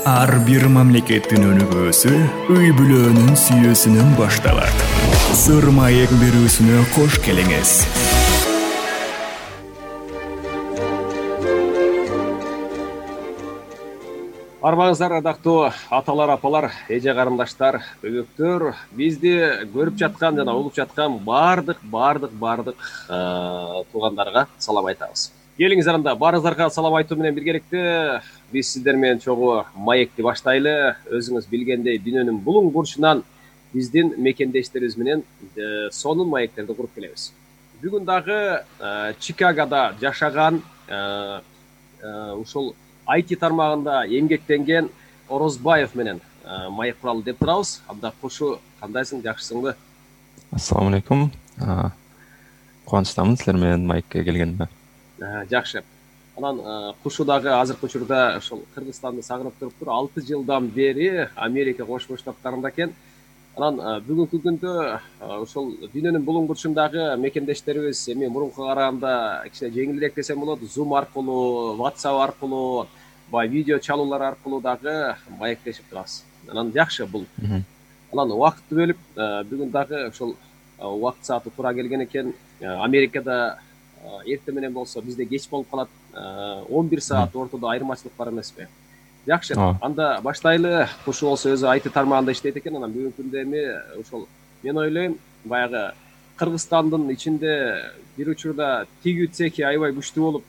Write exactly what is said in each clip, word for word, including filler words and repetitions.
Ар бир мамлекеттин өнүгүүсү үй бүлөнүн сүйүүсүнөн башталат. Сыр маек берүүсүнө кош келиңиз. Арбаңыздар, адактуу аталар, апалар, эже карындаштар, бөбөктөр, бизди көрүп жаткан жана угуп жаткан бардык бардык бардык туугандарга салам айтабыз. Келиңиздер, анда баарыңыздарга салам айтуу менен биргеликте биз сиздер менен чогуу маекти баштайлы. Өзүңүз билгендей, дүйнөнүн булуң бурчунан биздин мекендештерибиз менен сонун маектерди куруп келебиз. Бүгүн дагы Чикагода жашаган ушул ай ти тармагында эмгектенген Орозбаев менен маек куралы деп турабыз. Анда Кушу, кандайсың, жакшысыңбы? Ассаламу алейкум. Кубанычтамын силер менен маекке келгениме. Жакшы. Анан Кушудагы азыркы учурда ошол Кыргызстанды сагынып туруптур. алты жылдан бери Америка Кошмо Штаттарында экен. Анан бүгүнкү күндө ошол дүйнөнүн булуң бурчундагы мекендештерибиз эми мурункуга караганда кичине жеңилирээк десем болот. Zoom аркылуу, WhatsApp аркылуу, бай видео чалуулар аркылуу дагы маектешип турабыз. Анан жакшы бул. Анан убакытты бөлүп, бүгүн дагы ошол убакыт сааты туура келген экен. Америкада эртең менен болсо бизде кеч болуп калат. он бир саат ортодо айырмачылык бар эмеспи? Жакшы. Анда баштайлы. Кушу болсо өзү ай ти тармагында иштейт экен. Анан бүгүнкү күндө эми ошол мен ойлойм, баягы Кыргызстандын ичинде бир учурда тигүү цехи аябай күчтүү болуп,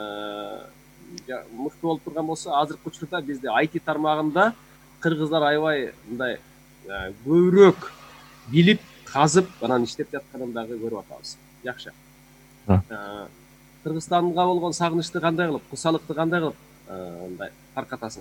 мыкты болуп турган болсо, азыркы учурда бизде ай ти тармагында кыргыздар аябай мындай көбүрөөк билип, казып, анан иштеп жатканын дагы көрүп атабыз. Жакшы. Кыргызстанга болгон сагынычты кандай кылып, кусалыкты кандай кылып мындай таркатасың?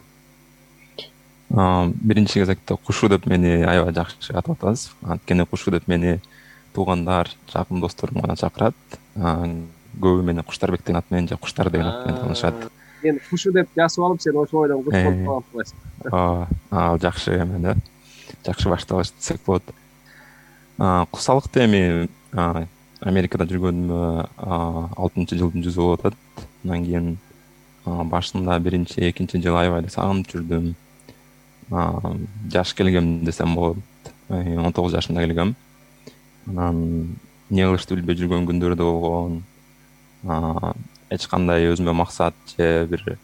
Биринчи кезекте Кушу деп мени аябай жакшы атап атабыз. Анткени Кушу деп мени туугандар, жакын досторум гана чакырат. Көбү мени Куштарбек деген ат менен же Куштар деген ат менен таанышат. Мен Кушу деп жазып алып, сен ошол бойдон Куш болуп каласың. Ал жакшы эме да. Жакшы башталыш десек болот. Кусалыкты эми Америкада жүргөнүмө алтынчы жылдын жүзү болуп атат. Андан кийин башында биринчи, экинчи жыл аябай эле сагынып жүрдүм. Жаш келгем десем болот. он тогуз жашымда келгем. Анан эмне кылышты билбей жүргөн күндөр да болгон. Эч кандай өзүмө максат же бир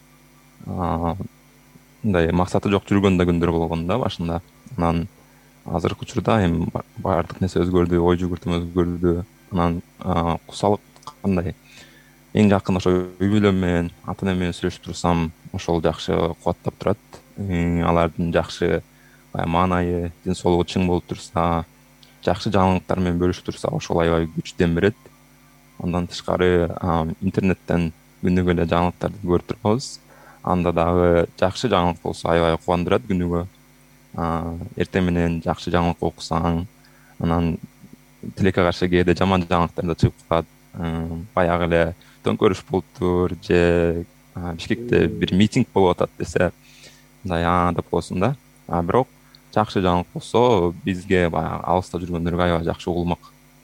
мындай максаты жок жүргөн да күндөр болгон да башында. Анан азыркы учурда эми баардык нерсе өзгөрдү, ой жүгүртүм өзгөрдү. Анан кусалык кандай? Эң жакын ошо үй бүлөм менен, ата-энем менен сүйлөшүп турсам, ошол жакшы кубаттап турат. Алардын жакшы маанайы, ден соолугу чың болуп турса, жакшы жаңылыктар менен бөлүшүп турса, ошол аябай күчтөн берет. Андан тышкары интернеттен күнүгө эле жаңылыктарды көрүп турабыз. Анда дагы жакшы жаңылык болсо аябай кубандырат күнүгө. Эртең менен жакшы жаңылык окусаң, анан тилекке каршы кээде жаман жаңылыктар да чыгып калат. Баягы эле төңкөрүш болуптур же Бишкекте бир митинг болуп атат десе, мындай аа деп коесуң да. А бирок жакшы жаңылык болсо, бизге баягы алыста жүргөндөргө аябай жакшы угулмак.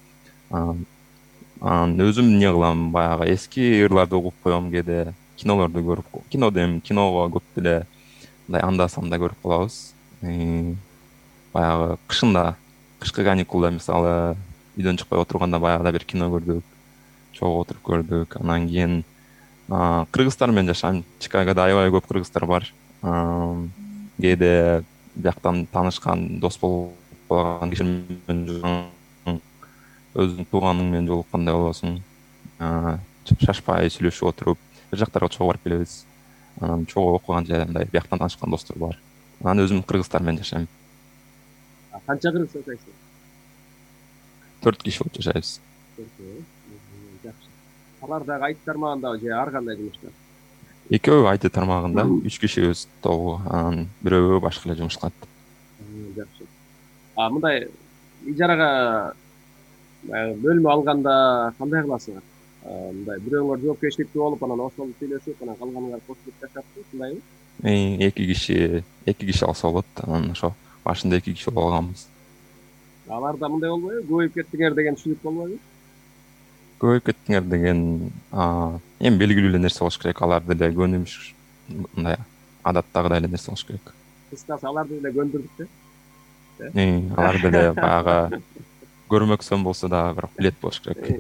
Анан өзүм эмне кылам, баягы эски ырларды угуп коем кээде, кинолорду көрүп, кинодо эми киного көп деле мындай анда-санда көрүп калабыз. Баягы кышында, кышкы каникулда мисалы үйдөн чыкпай отурганда баягыда бир кино көрдүк. Чогуу отуруп көрдүк. Анан кийин кыргыздар менен жашайм. Чикагода аябай көп кыргыздар бар. Кээде бияктан таанышкан, дос болуп калган киши менен өзүң тууганың менен жолуккандай болосуң. Шашпай сүйлөшүп отуруп, бир жактарга чогуу барып келебиз. Анан чогуу окуган же мындай бияктан таанышкан достор бар. Анан өзүм кыргыздар менен жашайм. Канча кыргыз жашайсың? төрт киши болуп жашайбыз. Жакшы. Алар дагы ай ти тармагында же ар кандай жумушта? Экөө ай ти тармагында, үч кишибиз тобу, анан бирөө башка эле жумуш кылат. Жакшы. А мындай ижарага бөлмө алганда кандай кыласыңар? Мындай бирөөңөр жоопкерчиликтүү болуп, анан ошол сүйлөшүп, анан калганыңар кошулуп жашапсыз, мындайбы? Эки киши, эки киши алса болот. Анан ошо башында эки киши болуп алганбыз. Аларда мындай болбойбу? Көбөйүп кеттиңер деген түшүнүк болбойбу? Көбөйүп кеттиңер деген эми белгилүү эле нерсе болуш керек. Алар деле көнүмүш мындай адаттагыдай эле нерсе кылыш керек. Кыскасы аларды деле көндүрдүк да. Алар деле баягы көрмөксөн болсо дагы бирок билет болуш керек.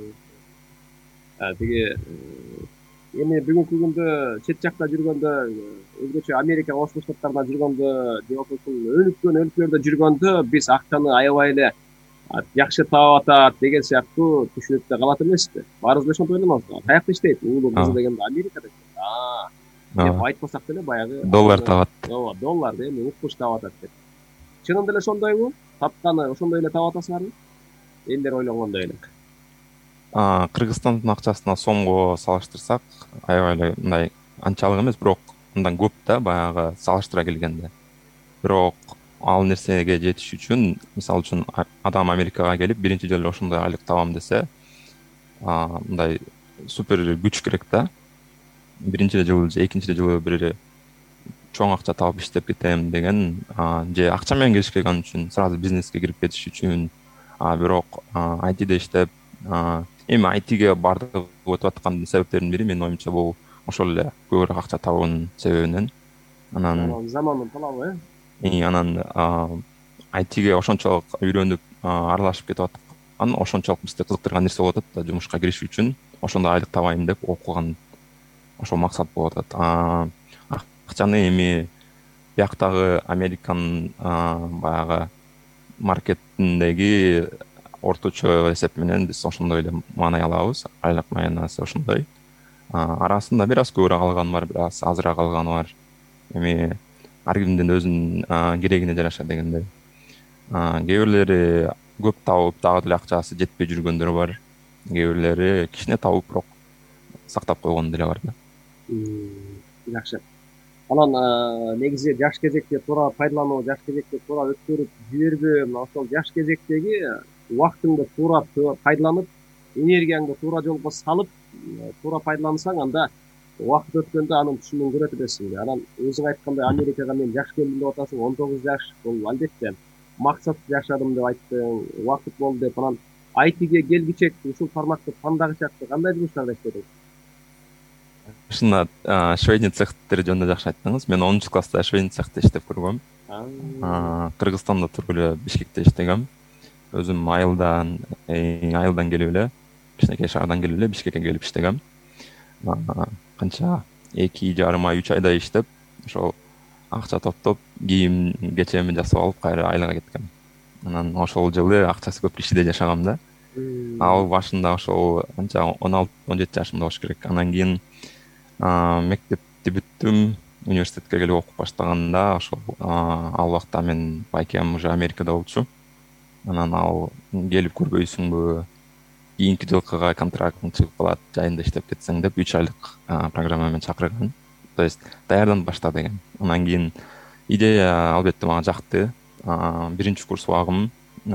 Тиги эми бүгүнкү күндө чет жакта жүргөндө, өзгөчө Америка Кошмо Штаттарында жүргөндө же болбосо өнүккөн өлкөлөрдө жүргөндө биз акчаны аябай эле жакшы таап атат деген сыяктуу түшүнүктө калат эмеспи? Баарыбыз эле ошентип ойлонобуз. Каякта иштейт? Уулубуз дегенде Америкада иштейт. Деп айтпасак деле баягы доллар табат. Ооба, долларды эми укмуш таап атат деп. Чынында эле ошондойбу? Тапканы ошондой эле таап атасыңарбы? Элдер ойлогондой эле. Кыргызстандын акчасына сомго салыштырсак, аябай эле мындай анчалык эмес, бирок мындан көп да баягы салыштыра келгенде. Бирок ал нерсеге жетиш үчүн, мисалы үчүн адам Америкага келип биринчи жолу ошондой айлык табам десе, мындай супер күч керек да. Биринчи жылы же экинчи жылы бир чоң акча таап иштеп кетем деген, же акча менен келиш керек ал үчүн, сразу бизнеске кирип кетиш үчүн. Бирок ай тиде иштеп, эми ай тиге бардыгы өтүп аткан себептердин бири менин оюмча бул ошол эле көбүрөөк акча табуунун себебинен. Анан замандын талабы, э? Анан ай тиге ошончолук үйрөнүп аралашып кетип аткан, ошончолук бизди кызыктырган нерсе болуп атат да, жумушка кириш үчүн ошондой айлык табайын деп окуган ошол максат болуп атат. Акчаны эми бияктагы Американын баягы маркетиндеги орточо эсеп менен биз ошондой эле маанай алабыз, айлык маанасы ошондой. Арасында бир аз көбүрөөк алган бар, бир аз азыраак алган бар. Эми ар кимдин өзүнүн керегине жараша дегендей. Кээ бирлери көп табып дагы деле акчасы жетпей жүргөндөр бар. Кээ бирлери кичине табып бирок сактап койгон деле бар да. Жакшы. Анан негизи жаш кезекти туура пайдалануу, жаш кезекти туура өткөрүп жибербөө, мына ошол жаш кезектеги убактыңды туура пайдаланып, энергияңды туура жолго салып, туура пайдалансаң, анда убакыт өткөндө анын түшүмүн көрөт экенсиң. Анан өзүң айткандай Америкага мен жаш келдим деп атасың, он тогуз жаш, бул албетте максатты жашадым деп айттың, убакыт болду деп. Анан ай тиге келгичек ушул форматты тандагычакты кандай жумуштарды иштедиң? Шында швейный цехтер жөнүндө жакшы айттыңыз. Мен онунчу класста швейный цехте иштеп көргөм. Кыргызстанда туруп эле Бишкекте иштегем. Өзүм айылдан, айылдан келип эле, кичинекей шаардан келип эле Бишкекке келип иштегем. Канча эки жарым ай, үч айдай иштеп, ошол акча топтоп, кийим кечемди жасап алып, кайра айылга кеткем. Анан ошол жылы акчасы көп кишиде жашагам да. Ал башында ошол канча он алты он жети жашымда болуш керек. Анан кийин мектепти бүттүм, университетке келип окуп баштаганда ошол ал убакта мен байкем уже Америкада болчу. Анан ал келип көрбөйсүңбү, кийинки жылкыга контрактың чыгып калат, жайында иштеп кетсең деп үч айлык программа менен чакырган. То есть даярданып башта деген. Анан кийин идея албетте мага жакты. Биринчи курс убагым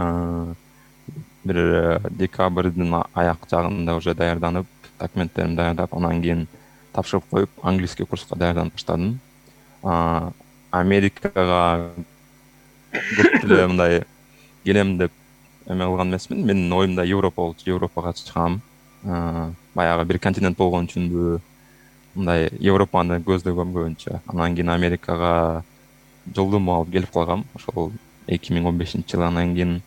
бир декабрдын аяк жагында уже даярданып, документтеримди даярдап, анан кийин тапшырып коюп, английский курска даярданып баштадым. Америкага көп деле мындай келем деп эме кылган эмесмин. Менин оюмда Европа болчу, Европага чыгам. Баягы бир континент болгон үчүнбү, мындай Европаны көздөгөм көбүнчө. Анан кийин Америкага жолдомо алып келип калгам, ошол эки миң он бешинчи жылы. Анан кийин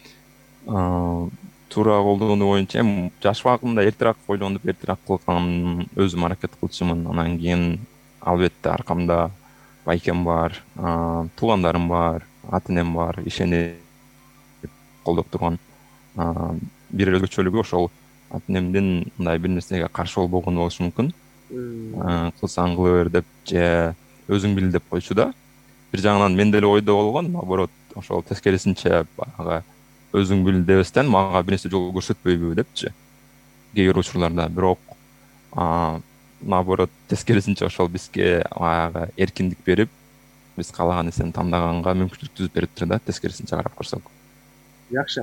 туура колдонуу боюнча жаш убагымда эртерээк ойлонуп, эртерээк кылган, өзүм аракет кылчумун. Анан кийин албетте аркамда байкем бар, туугандарым бар, ата-энем бар, ишенип колдоп турган. Бир өзгөчөлүгү ошол ата-энемдин мындай бир нерсеге каршы болбогону болушу мүмкүн. Кылсаң кыла бер деп же өзүң бил деп койчу да. Бир жагынан мен деле ойдо болгон, наоборот, ошол тескерисинче баягы өзүң бил дебестен мага бир нерсе жол көрсөтпөйбү депчи. Кээ бир учурларда, бирок наоборот тескерисинче ошол бизге баягы эркиндик берип, биз каалаган нерсени тандаганга мүмкүнчүлүк түзүп бериптир да, тескерисинче карап көрсөк. Жакшы.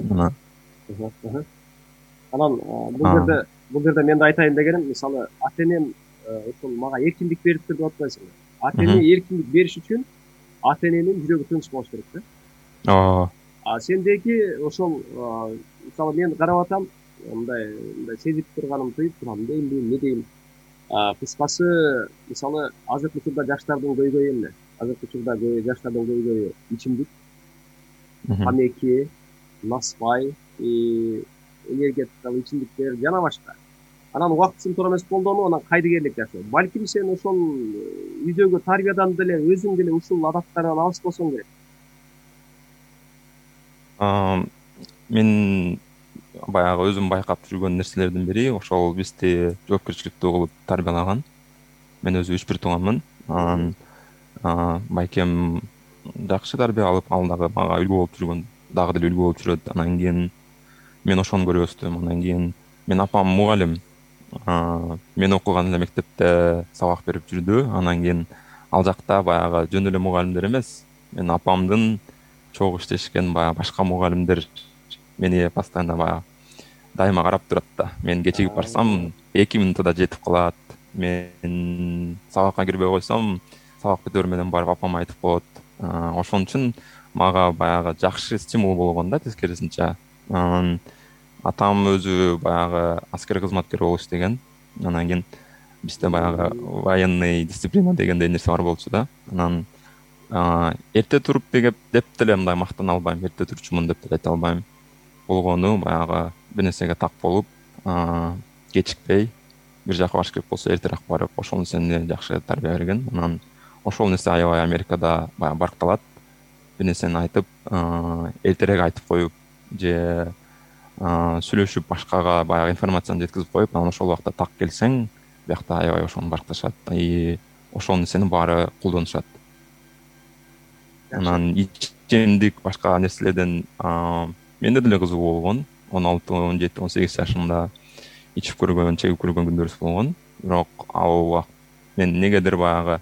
Анан бул жерде бул жерде мен да айтайын дегеним, мисалы ата-энем ошол мага эркиндик бериптир деп атпайсыңбы? Ата-эне эркиндик бериш үчүн ата-эненин жүрөгү тынч болуш керек да. Ооба. А сендеги ошол мисалы мен карап атам, мындай мындай сезип турганым туюп турам, дейм, не дейм. Кыскасы, мисалы азыркы учурда жаштардын көйгөйү эмне? Азыркы учурда жаштардын көйгөйү ичимдик, тамеки, насыбай, энергетикалык ичимдиктер жана башка. Анан убактысын туура эмес колдонуу, анан кайдыгерлик жашоо. Балким сен ошол үйдөгү тарбиядан деле өзүң деле ушул адаттардан алыс болсоң керек. Мен баягы өзүм байкап жүргөн нерселердин бири ошол бизди жоопкерчиликтүү кылып тарбиялаган. Мен өзү үч бир тууганмын. Анан байкем жакшы тарбия алып, ал дагы мага үлгү болуп жүргөн, дагы деле үлгү болуп жүрөт. Анан кийин мен ошону көрүп өстүм. Анан кийин мен апам мугалим. Мен окуган эле мектепте сабак берип жүрдү. Анан кийин ал жакта баягы жөн эле мугалимдер эмес, мен апамдын чогуу иштешкен баягы башка мугалимдер мени постоянно баягы дайыма карап турат да. Мен кечигип барсам эки минутта жетип калат. Мен сабакка кирбей койсом, сабак бүтөөр менен барып апама айтып коет. Ошон үчүн мага баягы жакшы стимул болгон да, тескерисинче. Анан атам өзү баягы аскер кызматкер болуп иштеген. Анан кийин бизде баягы военный дисциплина дегендей нерсе бар болчу да. Анан эрте туруп деп деле мындай мактана албайм, эрте турчумун деп деле айта албайм. Болгону баягы бир нерсеге так болуп, кечикпей, бир жака баш керек болсо эртерээк барып, ошол нерсени жакшы тарбия берген. Анан ошол нерсе аябай Америкада баягы баркталат. Бир нерсени айтып, эртерээк айтып коюп же сүйлөшүп башкага баягы информацияны жеткизип коюп, анан ошол убакта так келсең, биякта аябай ошону баркташат. И ошол нерсени баары колдонушат. Анан ичимдик башка нерселерден менде деле кызыгуу болгон. он алты, он жети, он сегиз жашымда ичип көргөн, чегип көргөн күндөрүбүз болгон. Бирок ал убакт мен негедир баягы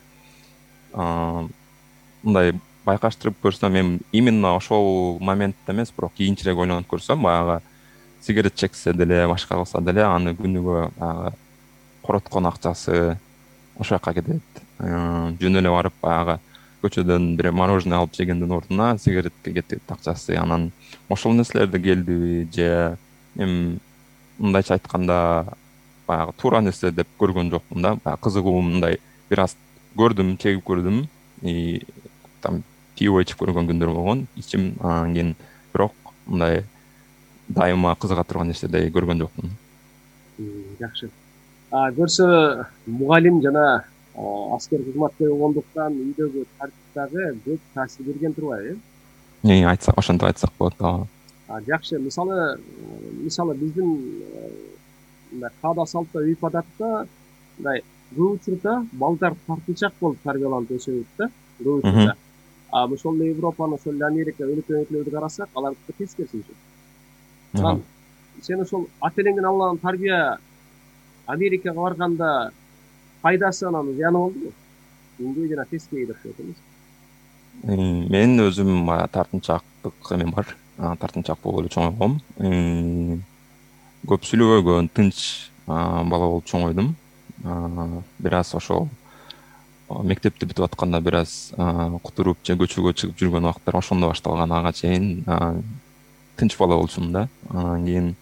мындай байкаштырып көрсөм, мен именно ошол моментте эмес, бирок кийинчерээк ойлонуп көрсөм, баягы сигарет чексе деле, башка кылса деле, аны күнүгө баягы короткон акчасы ошол жака кетет. Жөн эле барып баягы көчөдөн бир мороженое алып жегендин ордуна сигаретке кетет акчасы. Анан ошол нерселерди келдиби же эми мындайча айтканда баягы туура нерсе деп көргөн жокмун да. Баягы кызыгуум мындай бир аз көрдүм, чегип көрдүм. И там пиво ичип көргөн күндөр болгон. Ичим, анан кийин бирок мындай дайыма кызыга турган нерседей көргөн жокмун. Жакшы. Көрсө мугалим жана аскер кызматкер болгондуктан үйдөгү тартиптагы көп таасир берген турбайбы? Э, айтсак, ошентип айтсак болот. Жакшы. Мисалы, мисалы биздин мындай каада салтта, үйп адатта мындай көп учурда балдар тартынчаак болуп тарбияланып өсөбүт да. Көп учурда. А ошол эле Европаны, ошол эле Америка өлкөлөрүн карасак, алардыкы тескерисинче. Анан сен ошол ата-энеңдин алган тарбия Америкага барганда пайдасы анан зыяны болдубу? Эмне жана тескей деп коет эмес? Мен өзүм баягы тартынчаактык эме бар. Тартынчаак болуп эле чоңойгом. Көп сүйлөбөгөн, тынч бала болуп чоңойдум. Бир аз ошол мектепти бүтүп атканда бир аз кутуруп же көчөгө чыгып жүргөн убактар ошондо башталган. Ага чейин тынч бала болчумун да. Анан кийин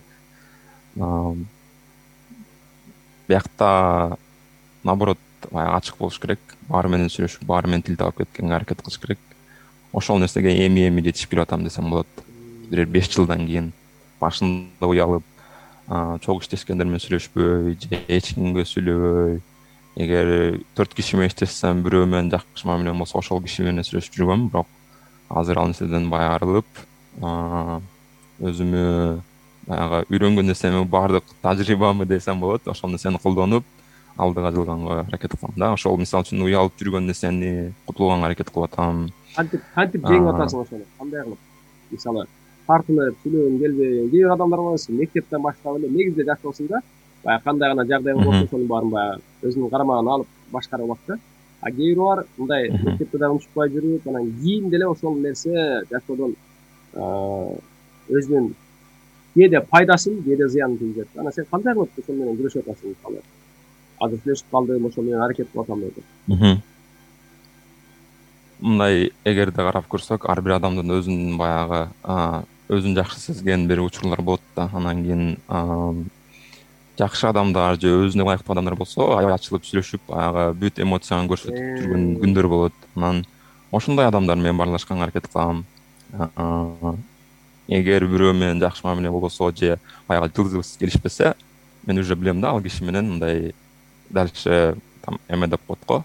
биякта наоборот баягы ачык болуш керек. Баары менен сүйлөшүп, баары менен тил таап кеткенге аракет кылыш керек. Ошол нерсеге эми-эми жетишип келип атам десем болот. Бир беш жылдан кийин башында уялып, чогуу иштешкендер менен сүйлөшпөй, же эч кимге сүйлөбөй. Эгер төрт киши менен иштешсем, бирөө менен жакшы мамилем болсо, ошол киши менен сүйлөшүп жүргөм. Бирок азыр ал нерседен баягы арылып, өзүмө баягы үйрөнгөн нерсеми, баардык тажрыйбамы десем болот, ошол нерсени колдонуп алдыга жылганга аракет кылам да. Ошол мисалы үчүн уялып жүргөн нерсени кутулганга аракет кылып атам. Кантип кантип жеңип атасың ошону? Кандай кылып? Мисалы, тартынып сүйлөгүң келбей, кээ бир адамдар бар эмес, мектептен баштап эле негизде жаш болсуң баягы кандай гана жагдайың болсо, ошонун баарын баягы өзүнүн карамагына алып башкара алат да. А кээ бири бар, мындай мектепте да унчукпай жүрүп, анан кийин деле ошол нерсе жашоодон өзүнүн кээде пайдасын, кээде зыянын тийгизет. Анан сен кандай кылып ошол менен күрөшүп атасың? Мисалы, азыр сүйлөшүп калдым, ошол менен аракет кылып атам деп. Мындай эгерде карап көрсөк, ар бир адамдын өзүнүн баягы өзүн жакшы сезген бир учурлар болот да. Анан кийин жакшы адамдар же өзүнө ылайыктуу адамдар болсо аябай ачылып сүйлөшүп баягы бүт эмоцияны көрсөтүп жүргөн күндөр болот. Анан ошондой адамдар менен баарлашканга аракет кылам. Эгер бирөө менен жакшы мамиле болбосо же баягы жылдыз келишпесе, мен уже билем да ал киши менен мындай дальше там эме деп коет го.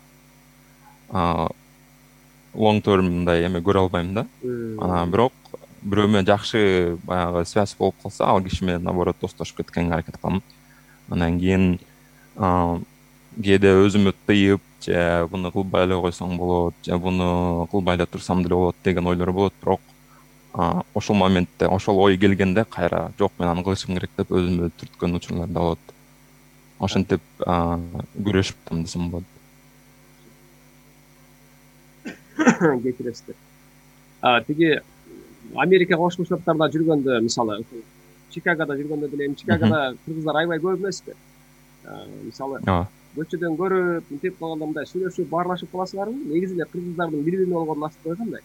Long term мындай эме көрө албайм да. Анан бирок бирөө менен жакшы баягы связь болуп калса, ал киши менен наоборот достошуп кеткенге аракет кылам. Анан кийин кээде өзүмө тыйып, же буну кылбай эле койсоң болот, же буну кылбай эле турсам деле болот деген ойлор болот. Бирок ошол моментте, ошол ой келгенде кайра жок мен аны кылышым керек деп өзүмө түрткөн учурлар да болот. Ошентип күрөшүп атам десем болот. Кечиресиздер. Тиги Америка Кошмо Штаттарында жүргөндө, мисалы, Чикагода жүргөндө деле, эми Чикагода кыргыздар аябай көп эмеспи? Мисалы, көчөдөн көрүп, мынтип калганда мындай сүйлөшүп, баарлашып каласыңарбы? Негизи эле кыргыздардын бири-бирине болгон ынакчылыгы кандай?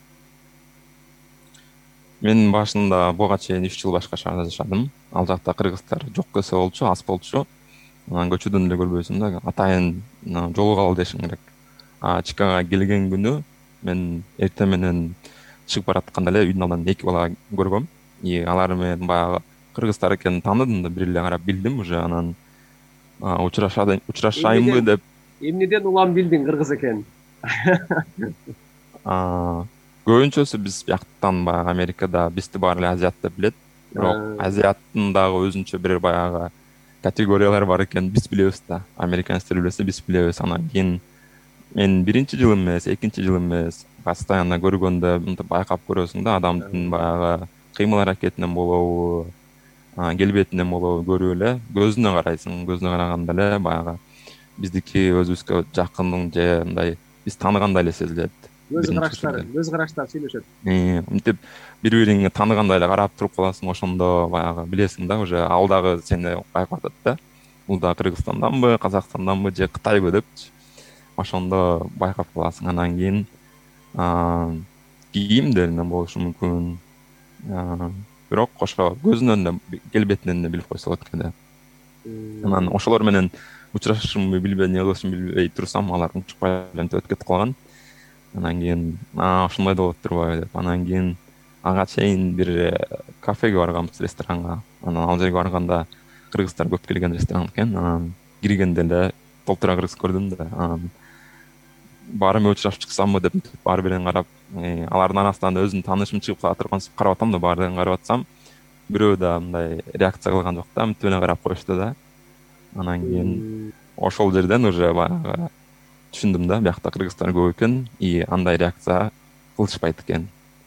Мен башында буга чейин үч жыл башка шаарда жашадым. Ал жакта кыргыздар жок көсө болчу, аз болчу. Анан көчөдөн эле көрбөйсүң да, атайын жолугалы дешиң керек. Чикагога келген күнү мен эртең менен чыгып баратканда эле үйдүн алдынан эки бала көргөм. И алар менен баягы кыргыздар экенин тааныдым да, бир эле карап билдим уже. Анан учурашайынбы деп. Эмнеден улам билдиң кыргыз экенин? Көбүнчөсү биз бияктан баягы Америкада бизди баары эле азиат деп билет. Бирок азиаттын дагы өзүнчө бир баягы категориялар бар экен, биз билебиз да. Американецтер билбесе, биз билебиз. Анан кийин мен биринчи жыл эмес, экинчи жыл эмес, постоянно көргөндө мынтип байкап көрөсүң да, адамдын баягы кыймыл аракетинен болобу, келбетинен болобу көрүп эле көзүнө карайсың. Көзүнө караганда эле баягы биздики өзүбүзгө жакын же мындай биз тааныгандай эле сезилет. Көз караштар, көз караштар сүйлөшөт. Мынтип бири-бириңе тааныгандай эле карап туруп каласың, ошондо баягы билесиң да, уже ал дагы сени байкап атат да. Бул да Кыргызстанданбы, Казакстанданбы же Кытайбы депчи. Ошондо байкап каласың. Анан кийин кийимдеринен болушу мүмкүн. Бирок ошо көзүнөн эле, келбетинен эле билип койсо болот кээде. Анан ошолор менен учурашышымды билбей, эмне кылышымды билбей турсам, алар унчукпай эле өтүп кетип калган. Анан кийин ошондой да болот турбайбы деп. Анан кийин ага чейин бир кафеге барганбыз, ресторанга. Анан ал жерге барганда кыргыздар көп келген ресторан экен. Анан киргенде эле толтура кыргыз көрдүм да. Анан баары менен учурашып чыксамбы деп баары бирин карап, алардын арасынан өзүмдүн таанышым чыгып кала тургансып карап атам да, баардыгын карап атсам, бирөө да мындай реакция кылган жок да, мынтип эле карап коюшту да. Анан кийин ошол жерден уже баягы түшүндүм да, биякта кыргыздар көп экен, и андай реакция кылышпайт экен.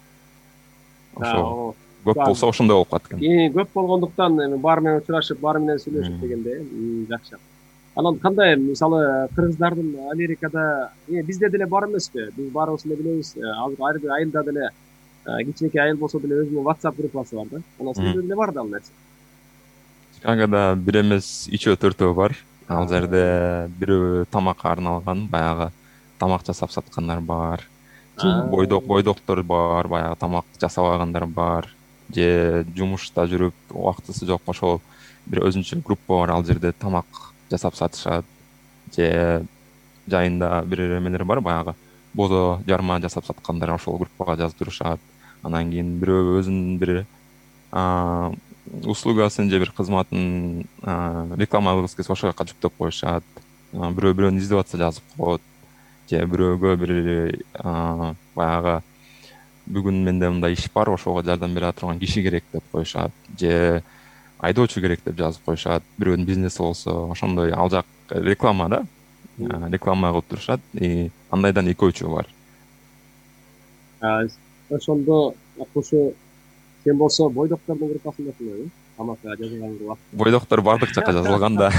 Ошо көп болсо ошондой болуп калат экен. Көп болгондуктан эми баары менен учурашып, баары менен сүйлөшүп дегенде, жакшы. Анан кандай, мисалы, кыргыздардын Америкада, бизде деле бар эмеспи? Биз баарыбыз эле билебиз, азыр ар бир айылда деле, кичинекей айыл болсо деле өзүнүн WhatsApp группасы бар да. Анан сизде деле бар да ал нерсе. Чикагода бир эмес, үчөө төртөө бар. Ал жерде бирөө тамакка арналган, баягы тамак жасап саткандар бар. Бойдок бойдоктор бар, баягы тамак жасабагандар бар. Же жумушта жүрүп, убактысы жок, ошол бир өзүнчө группа бар, ал жерде тамак жасап сатышат. Же жайында бир эмелер бар, баягы бозо жарма жасап саткандар ошол группага жаздырышат. Анан кийин бирөө өзүнүн бир услугасын же бир кызматын реклама кылгысы келсе ошол жака жүктөп коюшат. Бирөө бирөөнү издеп атса жазып коет. Же бирөөгө бир баягы бүгүн менде мындай иш бар, ошого жардам бере турган киши керек деп коюшат. Же айдоочу керек деп жазып коюшат. Бирөөнүн бизнеси болсо, ошондой ал жак реклама да. Реклама кылып турушат. И андайдан экөө-үчөө бар. Ошондо ошо сен болсо бойдоктордун группасындасың, тамак жазылган группа. Бойдоктор бардык жака жазылган да.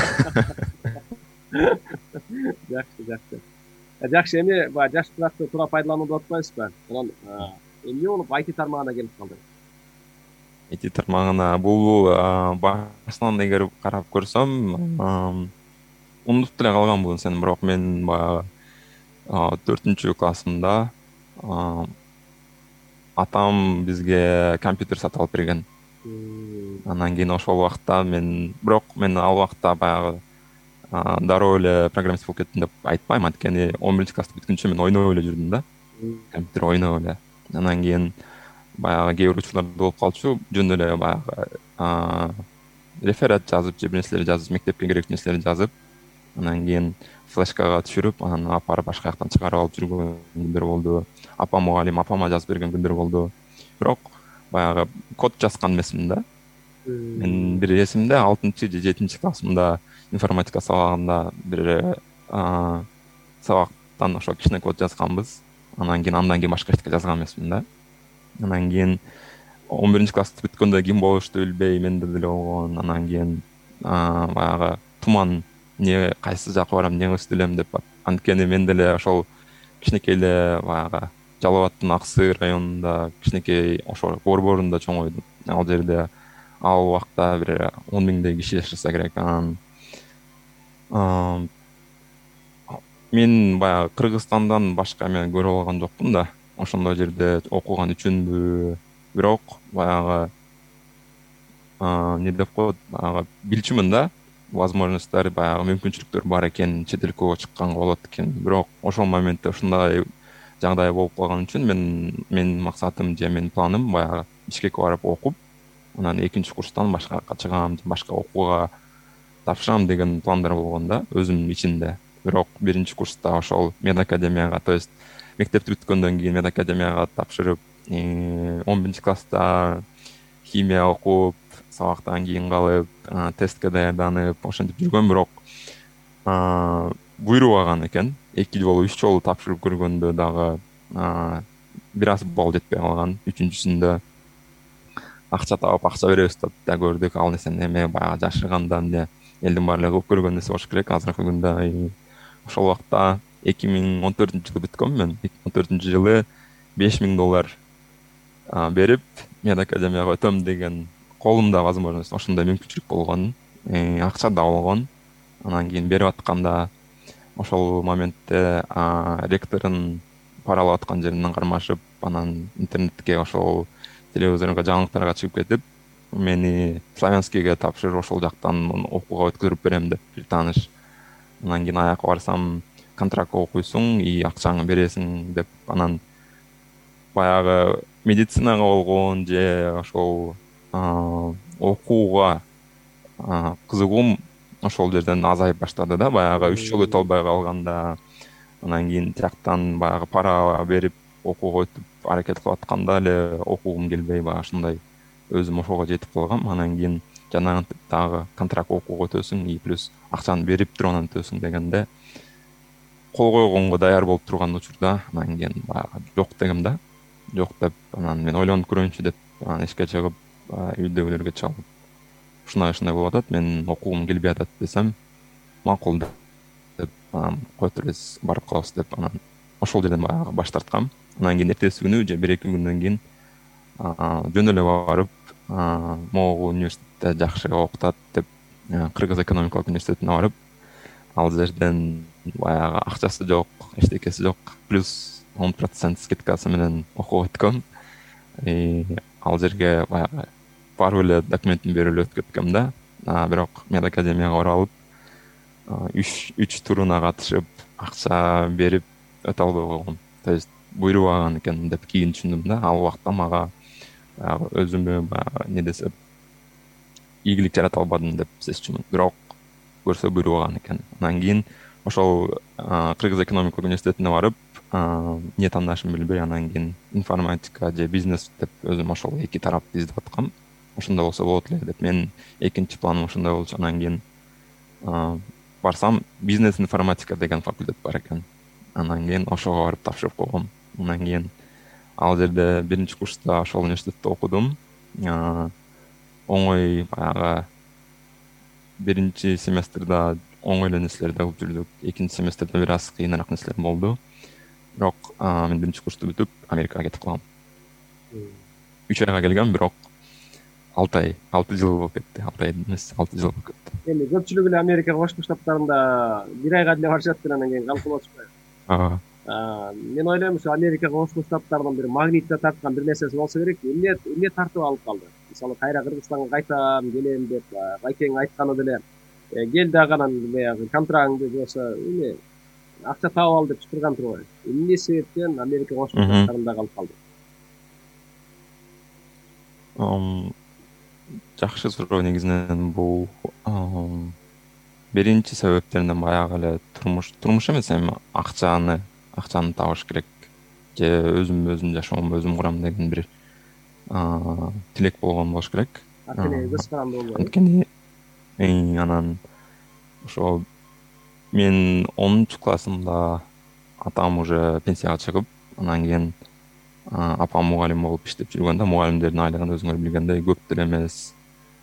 Жакшы, жакшы. Жакшы, эми баягы жаш туракты туура пайдаланууну деп атпайсызбы? Анан эмне болуп ай ти тармагына келип калдың? ай ти тармагына бул башынан эгер карап көрсөм, унутуп деле калганмын сен, бирок мен баягы төртүнчү классымда атам бизге компьютер сатып алып берген. Анан кийин ошол убакта мен бирок мен ал убакта баягы дароо эле программист болуп кеттим деп айтпайм, анткени он биринчи классты бүткүнчө мен ойноп эле жүрдүм да, компьютер ойноп эле. Анан кийин баягы кээ бир учурларда болуп калчу, жөн эле баягы реферат жазып же бир нерселер жазып, мектепке керектүү нерселерди жазып, анан кийин флешкага түшүрүп, анан алып барып башка жактан чыгарып алып жүргөн күндөр болду. Апам мугалим, апама жазып берген күндөр болду. Бирок баягы код жазган эмесмин да. Мен бир эсимде алтынчы же жетинчи классымда информатика сабагында бир сабактан ошо кичине код жазганбыз. Анан кийин андан кийин башка эчтеке жазган эмесмин да. Анан кийин он биринчи классты бүткөндө ким болушту билбей менде деле болгон. Анан кийин баягы туман эмне кайсы жака барам, эмне кылыш делем деп, анткени мен деле ошол кичинекей эле баягы Жалал Абадтын Аксы районунда кичинекей ошо борборунда чоңойдум. Ал жерде ал убакта бир он миңдей киши жашаса керек. Анан мен баягы Кыргызстандан башка эме көрүп алган жокмун да, ошондой жерде окуган үчүнбү, бирок баягы эмне деп коет, баягы билчүмүн да, возможностьтор, баягы мүмкүнчүлүктөр бар экен, чет элге чыкканга болот экен. Бирок ошол моментте ушундай жагдай болуп калган үчүн мен менин максатым же менин планым баягы Бишкекке барып окуп, анан экинчи курстан башка жака чыгам, башка окууга тапшырам деген пландар болгон да өзүмдүн ичимде. Бирок биринчи курста ошол медакадемияга, то есть мектепти бүткөндөн кийин медакадемияга тапшырып, он биринчи класста химия окуп, сабактан кийин калып, тестке даярданып, ошентип жүргөм. Бирок буйрубаган экен. Эки жолу, үч жолу тапшырып көргөндө дагы бир аз балл жетпей калган. Үчүнчүсүндө акча таап акча беребиз деп да көрдүк. Ал нерсени эме баягы жашырганда эмне элдин баары эле кылып көргөн нерсе болуш керек азыркы күндө. Ошол убакта эки миң он төртүнчү жылы бүткөм мен. эки миң он төртүнчү жылы беш миң доллар берип медакадемияга өтөм деген колумда возможность, ошондой мүмкүнчүлүк болгон, акча да болгон. Анан кийин берип атканда ошол моментте ректордун пара алып аткан жеринен кармашып, анан интернетке ошол телевизорго жаңылыктарга чыгып кетип, мени Славянскийге тапшырып ошол жактан окууга өткөрүп берем деп бир тааныш. Анан кийин аяка барсам контракт окуйсуң и акчаңы бересиң деп, анан баягы медицинага болгон же ошол окууга кызыгуум ошол жерден азайып баштады да. Баягы үч жол өтө албай калганда, анан кийин тияктан баягы пара берип окууга өтүп аракет кылып атканда эле окугум келбей, баягы ушундай өзүм ошого жетип калгам. Анан кийин жанагы дагы контракт окууга өтөсүң и плюс акчаны берип туруп анан өтөсүң дегенде кол койгонго даяр болуп турган учурда, анан кийин баягы жок дегем да. Жок деп, анан мен ойлонуп көрөйүнчү деп эшикке чыгып, үйдөгүлөргө чалып, ушундай ушундай болуп атат, мен окугум келбей атат десем, макул деп, кой турбайсыз, барып калабыз деп, анан ошол жерден баягы баш тарткам. Анан кийин эртеси күнү же бир эки күндөн кийин жөн эле барып, могу университетте жакшы окутат деп, Кыргыз экономикалык университетине барып, ал жерден баягы акчасы жок, эчтекеси жок, плюс он процент скидкасы менен окууга өткөм. Ал жерге баягы барып эле документин берип эле өткөткөм да. Бирок медакадемияга барып, үч туруна катышып, акча берип өтө албай койгом. То есть буйрубаган экен деп кийин түшүндүм да. Ал убакта мага баягы өзүмө баягы эмне десем, ийгилик жарата албадым деп сезчүмүн. Бирок көрсө буйрубаган экен. Анан кийин ошол Кыргыз экономикалык университетине барып, эмне тандашым билбей, анан кийин информатика же бизнес деп өзүм ошол эки тарапты издеп аткам. Ошондой болсо болот эле деп, мен экинчи планым ошондой болчу. Анан кийин барсам, бизнес информатика деген факультет бар экен. Анан кийин ошого барып тапшырып койгом. Анан кийин ал жерде биринчи курста ошол университетте окудум. Оңой баягы биринчи семестрда оңой эле нерселерди кылып жүрдүк. Экинчи семестрде бир аз кыйыныраак нерселер болду. Бирок мен биринчи курсту бүтүп Америкага кетип калгам. үч айга келгем, бирок алты ай, алты жыл болуп кетти. алты ай эмес, алты жыл болуп кетти. Эми көпчүлүгү эле Америка Кошмо Штаттарында бир айга деле барышат экен, анан кийин калкып атышпайбы? Ооба. Мен ойлойм, ушу Америка Кошмо Штаттарынын бир магнитте тарткан бир нерсеси болсо керек. Эмне эмне тартып алып калды? мисалы кайра Кыргызстанга кайтам келем деп байкең айтканы деле кел дагы анан баягы контрагыңды болсо эме акча таап ал деп чакырган турбайбы? Эмне себептен Америка Кошмо Штаттарында калып калды? Жакшы суроо. Негизинен бул биринчи себептеринен баягы эле турмуш турмуш эмес, эми акчаны акчаны табыш керек же өзүм өзүм жашоомду өзүм курам деген бир тилек болгон болуш керек. Анткени көз каранды болбойт. Анткени анан ошо мен онунчу классымда атам уже пенсияга чыгып, анан кийин апам мугалим болуп иштеп жүргөндө, мугалимдердин айлыгын өзүңөр билгендей көп деле эмес.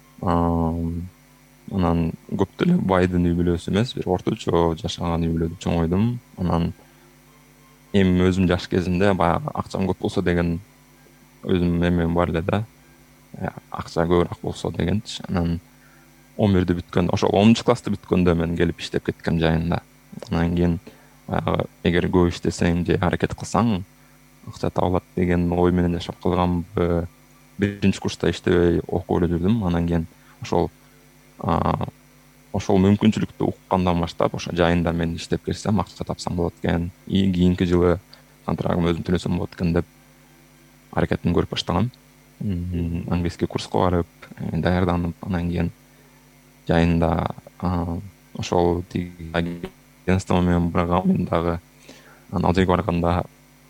Анан көп деле байдын үй бүлөсү эмес, бир орточо жашаган үй бүлөдө чоңойдум. Анан эми өзүм жаш кезимде баягы акчам көп болсо деген өзүм эмем бар эле да. Акча көбүрөөк болсо дегенчи. Анан он бирди бүткөн, ошо онунчу классты бүткөндө мен келип иштеп кеткем жайында. Анан кийин баягы эгер көп иштесең же аракет кылсаң акча табылат деген ой менен жашап калганбы. Биринчи курста иштебей окуп эле жүрдүм. Анан кийин ошол ошол мүмкүнчүлүктү уккандан баштап ошо жайында мен иштеп келсем акча тапсам болот экен. И кийинки жылы контрагымды өзүм төлөсөм болот экен деп аракетин көрүп баштагам. Английский курска барып, даярданып, анан кийин жайында ошол агентство менен баргам. Мен дагы ал жерге барганда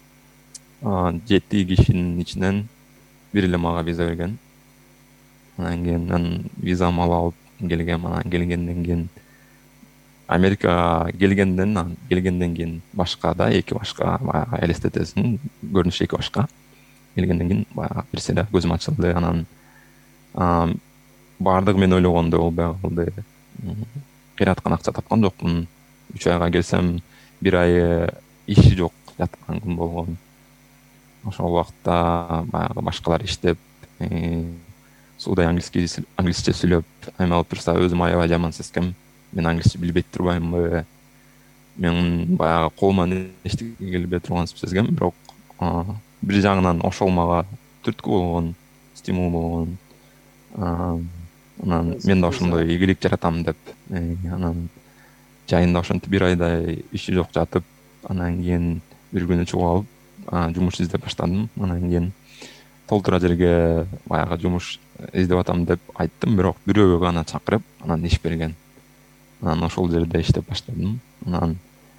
жети кишинин ичинен бир эле мага виза берген. Анан кийин визамды алып келгем. Анан келгенден кийин Америкага келгенден келгенден кийин башка да эки башка баягы элестетесиң, көрүнүшү эки башка. Келгенден кийин баягы бирсе эле көзүм ачылды. Анан баардыгы мен ойлогондой болбой калды. Кыйраткан акча тапкан жокмун. үч айга келсем бир ай иши жок, жаткан күн болгон. Ошол убакта баягы башкалар иштеп, суудай английский англисче сүйлөп аймалып турса, өзүм аябай жаман сезгем. Мен англисче билбей турбаймынбы? Мен баягы колуман эчтеке келбей турган сезгем, бирок бир жагынан ошол мага түрткү болгон, стимул болгон. Анан мен да ошондой ийгилик жаратам деп, анан жайында ошентип бир айдай иши жок жатып, анан кийин бир күнү чыгып алып жумуш издеп баштадым. Анан кийин толтура жерге баягы жумуш издеп атам деп айттым, бирок бирөөгө гана чакырып, анан иш берген. Анан ошол жерде иштеп баштадым. Анан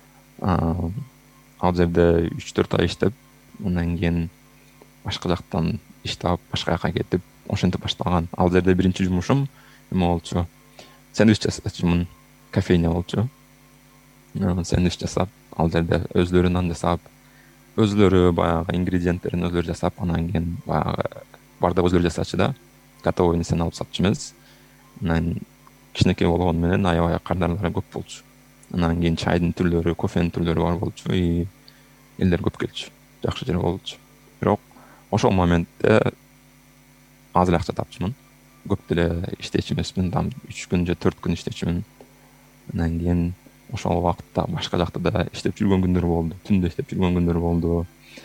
ал жерде үч төрт ай иштеп, анан кийин башка жактан иш таап, башка жака кетип, ошентип башталган. Ал жерде биринчи жумушум эме болчу. Сэндвич жасаучумун, кофейня болчу. Сэндвич жасап, ал жерде өзлөрү нан жасап, өзлөрү баягы ингредиенттерин өзлөрү жасап, анан кийин баягы бардыгы өзлөрү жасачу да, готовый нерсени алып сатчу эмес. Анан кичинекей болгону менен аябай кардарлары көп болчу. Анан кийин чайдын түрлөрү, кофенин түрлөрү бар болчу, и элдер көп келчү. Жакшы жер болчу. Бирок ошол моментте аз эле акча тапчумун. Көп деле иштечү эмесмин, там үч күн же төрт күн иштечүмүн. Анан кийин ошол убакытта башка жакта да иштеп жүргөн күндөр болду. Түндө иштеп жүргөн күндөр болду.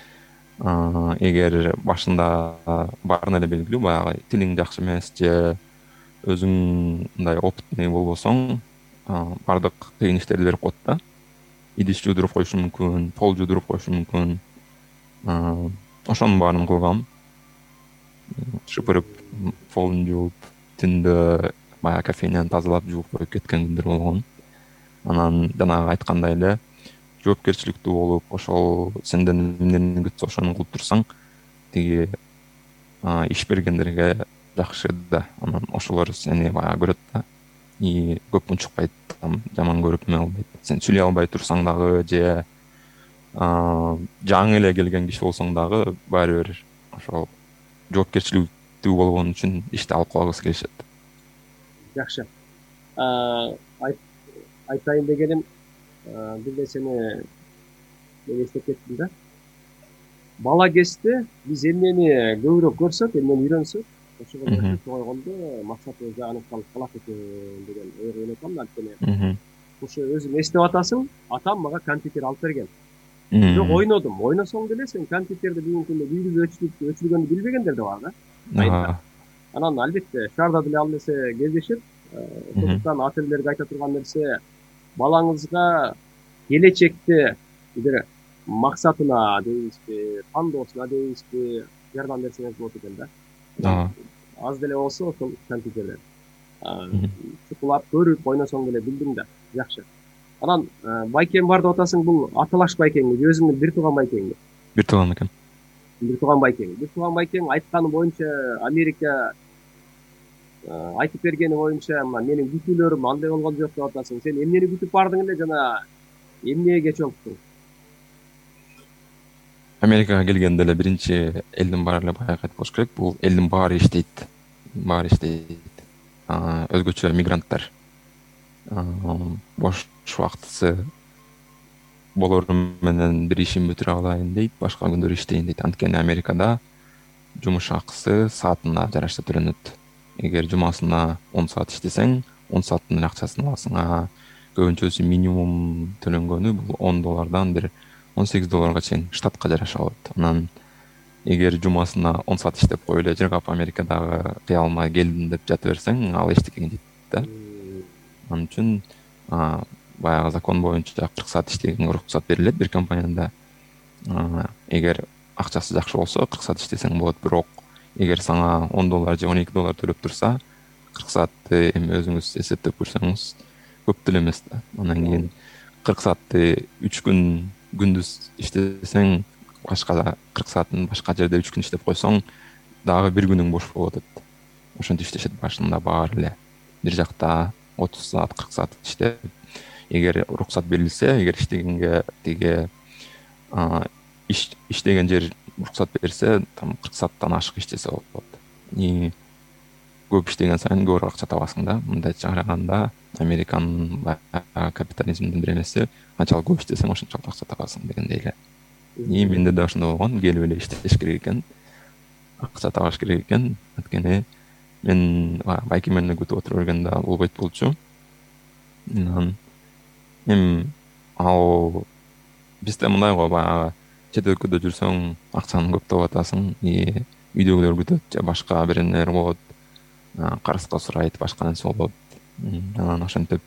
Эгер башында баарын эле белгилүү, баягы тилиң жакшы эмес же өзүң мындай опытный болбосоң, бардык кыйын иштерди берип коет да. Идиш жуудуруп коюшу мүмкүн, пол жуудуруп коюшу мүмкүн. Ошонун баарын кылгам. Шыпырып, полун жууп, түндө баягы кофейняны тазалап жууп коюп кеткен күндөр болгон. Анан жанагы айткандай эле жоопкерчиликтүү болуп, ошол сенден эмнени күтсө ошону кылып турсаң, тиги иш бергендерге жакшы да. Анан ошолор сени баягы көрөт да. И көп унчукпайт, жаман көрүп эме албайт. Сен сүйлөй албай турсаң дагы же жаңы эле келген киши болсоң дагы баары бир ошол жоопкерчиликтүү болгон үчүн ишти алып калгысы келишет. Жакшы. Айтайын дегеним, бир нерсени мен эстеп кеттим да. Бала кезде биз эмнени көбүрөөк көрсөк, эмнени үйрөнсөк, ошого жетип койгондо максат өзү аныкталып калат экен деген ойго келетам. Анткени ошо өзүң эстеп атасың, атам мага компьютер алып берген. Бирок ойнодум. Ойносоң деле сен компьютерди бүгүнкү күндө кийгизип өчүргөндү билбегендер да бар да. Анан албетте шаарда деле ал нерсе кездешет. Ошондуктан ата энелерге айта турган нерсе, балаңызга келечекте бир максатына дейбизби, тандоосуна дейбизби, жардам берсеңиз болот экен да. Аз деле болсо ошол компьютерден чукулап көрүп ойносоң деле билдиң да, жакшы. Анан байкем бар деп атасың, бул аталаш байкеңби же өзүңдүн бир тууган байкеңби? Бир тууган экен. Бир тууган байкең. Бир тууган байкең айтканы боюнча Америка айтып бергени боюнча менин күтүүлөрүм андай болгон жок деп атасың. Сен эмнени күтүп бардың эле жана эмнеге чогуктуң? Америкага келгенде эле биринчи элдин баары эле баягы айтып болуш керек. Бул элдин баары иштейт. Баары иштейт. Өзгөчө мигранттар бош убактысы болор менен бир ишин бүтүрө алайын дейт, башка күндөр иштейин дейт. Анткени Америкада жумуш акысы саатына жараша төлөнөт. Эгер жумасына он саат иштесең, он сааттын акчасын аласың. Көбүнчөсү минимум төлөнгөнү бул он доллардан бир он сегиз долларга чейин штатка жараша болот. Анан эгер жумасына он саат иштеп коюп эле жыргап Америкадагы кыялыма келдим деп жата берсең, ал эчтекең дейт да. Анын үчүн баягы закон боюнча кырк саат иштегенге уруксат берилет бир компанияда. Эгер акчасы жакшы болсо кырк саат иштесең болот, бирок эгер сага он доллар же он эки доллар төлөп турса, кырк саатты эми өзүңүз эсептеп көрсөңүз көп деле эмес да. Анан кийин кырк саатты үч күн күндүз иштесең, башка кырк саатын башка жерде үч күн иштеп койсоң, дагы бир күнүң бош болот. Ошентип иштешет башында баары эле. Бир жакта отуз саат, кырк саат иштеп, эгер уруксат берилсе, эгер иштегенге тиги иштеген жер уруксат берсе, там кырк сааттан ашык иштесе болот. И көп иштеген сайын көп акча табасың да. Мындайча караганда Американын капитализмдин бир эмеси, канчалык көп иштесең ошончолук акча табасың дегендей эле. И менде да ошондой болгон, келип эле иштеш керек экен, акча табаш керек экен. Анткени мен байкемени күтүп отура бергенде болбойт болчу. Анан эми ал бизде мындай го, баягы чет өлкөдө жүрсөң акчаны көп таап атасың, и үйдөгүлөр күтөт же башка бир нерсе болот, карызга сурайт, башка нерсе болот. Анан ошентип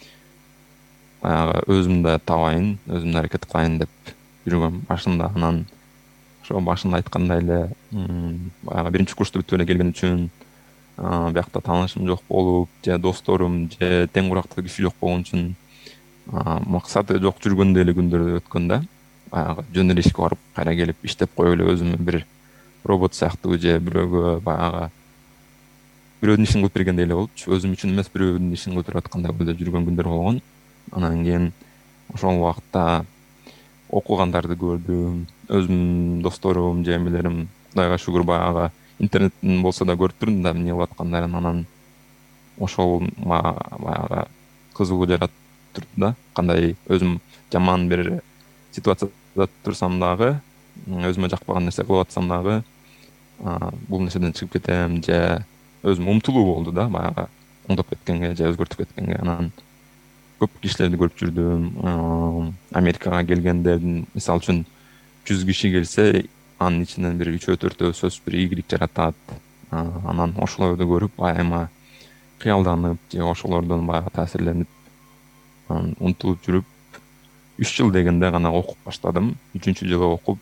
баягы өзүмдү табайын, өзүм аракет кылайын деп жүргөм башында. Анан ошо башында айткандай эле баягы биринчи курсту бүтүп эле келген үчүн биякта таанышым жок болуп, же досторум, же тең курактуу киши жок болгон үчүн максаты жок жүргөндөй эле күндөр өткөн да. Баягы жөн эле ишке барып кайра келип иштеп коюп эле өзүмө бир робот сыяктуу же бирөөгө баягы бирөөнүн ишин кылып бергендей эле болчу. Өзүм үчүн эмес, бирөөнүн ишин кылып аткандай болуп жүргөн күндөр болгон. Анан кийин ошол убакта окугандарды көрдүм. Өзүм досторум, жемелерим, Кудайга шүгүр, баягы интернеттен болсо да көрүп турдум да эмне кылып аткандарын. Анан ошол баягы кызыгуу жаратып турду да. Кандай өзүм жаман бир ситуацияда турсам дагы, өзүмө жакпаган нерсе кылып атсам дагы, бул нерседен чыгып кетем же өзүм умтулуу болду да, баягы оңдоп кеткенге же өзгөртүп кеткенге. Анан көп кишилерди көрүп жүрдүм. Америкага келгендердин, мисалы үчүн жүз киши келсе, анын ичинен бир үчөө төртөө сөз бир ийгилик жаратат. Анан ошолорду көрүп айма кыялданып же ошолордон баягы таасирленип, анан умтулуп жүрүп, үч жыл дегенде гана окуп баштадым. Үчүнчү жылы окуп,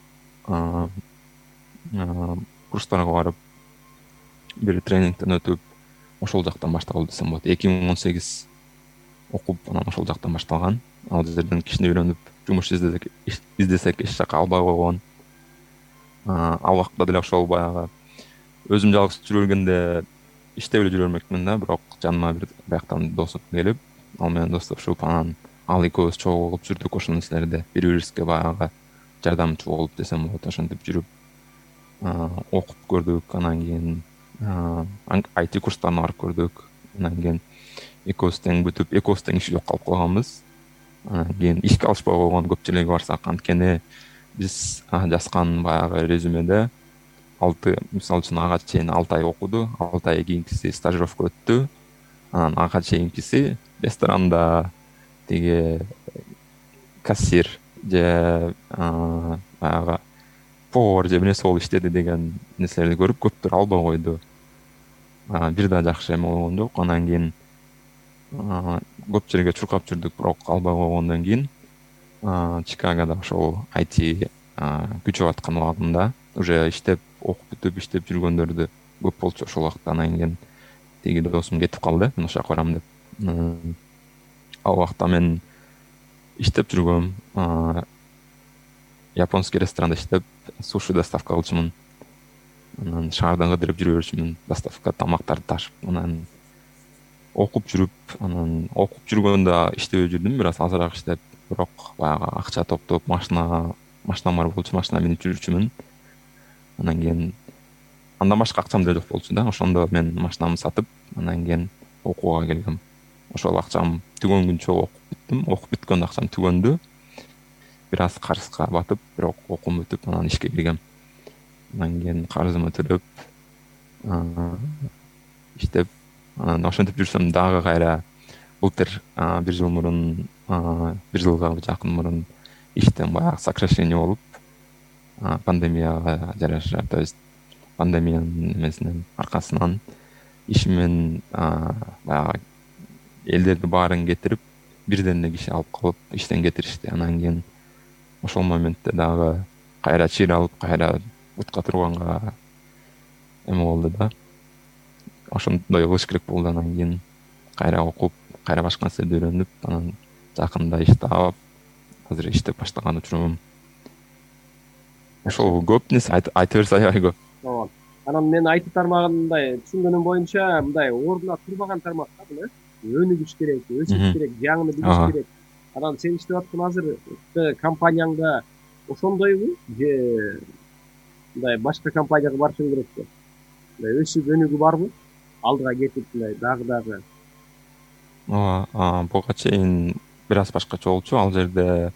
курстарга барып, бир тренингден өтүп, ошол жактан башталды десем болот. эки миң он сегиз окуп, анан ошол жактан башталган. Ал жерден кишини үйрөнүп, жумуш издесек, издесек эч жака албай койгон. Ал убакта деле ошол баягы өзүм жалгыз жүрө бергенде иштеп эле жүрө бермекмин да, бирок жаныма бир бияктан досум келип, ал менен достошуп, анан ал экөөбүз чогуу кылып жүрдүк ошол нерселерди. Бири-бирибизге баягы жардамчы болуп десем болот. Ошентип жүрүп окуп көрдүк. Анан кийин ай ти курстарына барып көрдүк. Анан кийин экөөбүз тең бүтүп, экөөбүз тең иши жок калып калганбыз. Анан кийин ишке алышпай койгон көпчүлүгү барсак, анткени биз жазган баягы резюмеде алты, мисалы үчүн ага чейин алты ай окуду, алты ай кийинкиси стажировка өттү. Анан ага чейинкиси ресторанда тиги кассир же баягы повар же эмнеси болуп иштеди деген нерселерди көрүп, көптөр албай койду. бир да жакшы эме болгон жок. Анан кийин көп жерге чуркап жүрдүк, бирок албай койгондон кийин Чикагода ошол ай ти күчөп аткан убагында уже иштеп, окуп бүтүп иштеп жүргөндөрдү көп болчу ошол убакта. Анан кийин тиги досум кетип калды, мен ошол жака барам деп. Ал убакта мен иштеп жүргөм, японский ресторанда иштеп, суши доставка кылчумун. Анан шаардан кыдырып жүрө берчүмүн, доставка тамактарды ташып. Анан окуп жүрүп, анан окуп жүргөндө иштебей жүрдүм, бир аз азыраак иштеп, бирок баягы акча топтоп, машина машинам бар болчу, машина минип жүрчүмүн. Анан кийин андан башка акчам да жок болчу да. Ошондо мен машинамды сатып, анан кийин окууга келгем. Ошол акчам түгөнгүнчө окуп бүттүм. Окуп бүткөндө акчам түгөндү. Бир аз карызга батып, бирок окуум бүтүп, анан ишке киргем. Анан кийин карызымды төлөп, иштеп, анан ошентип жүрсөм дагы кайра былтыр бир жыл мурун, бир жылга жакын мурун иштен баягы сокращение болуп, пандемияга жараша, то есть пандемиянын эмесинен аркасынан ишимен баягы элдерди баарын кетирип, бирден эле киши алып калып иштен кетиришти. Анан кийин ошол моментте дагы кайра чыйралып, кайра бутка турганга эме болду да. Ошондой кылыш керек болду. Анан кийин кайра окуп, кайра башка нерселерди үйрөнүп, анан жакында иш таап, азыр иштеп баштаган учурум. Ошол көп нерсе айта берсе аябай көп. Ооба. Анан мен ай ти тармагындай түшүнгөнүм боюнча мындай ордуна турбаган тармак да бул, өнүгүш керек, өсүш керек, жаңыны билиш керек. Анан сен иштеп аткан азыр компанияңда ошондойбу же мындай башка компанияга барышың керекпи? Мындай өсүп өнүгүү барбы? Алдыга кетип мындай дагы дагы. Ооба, буга чейин бир аз башкача болчу. Ал жерде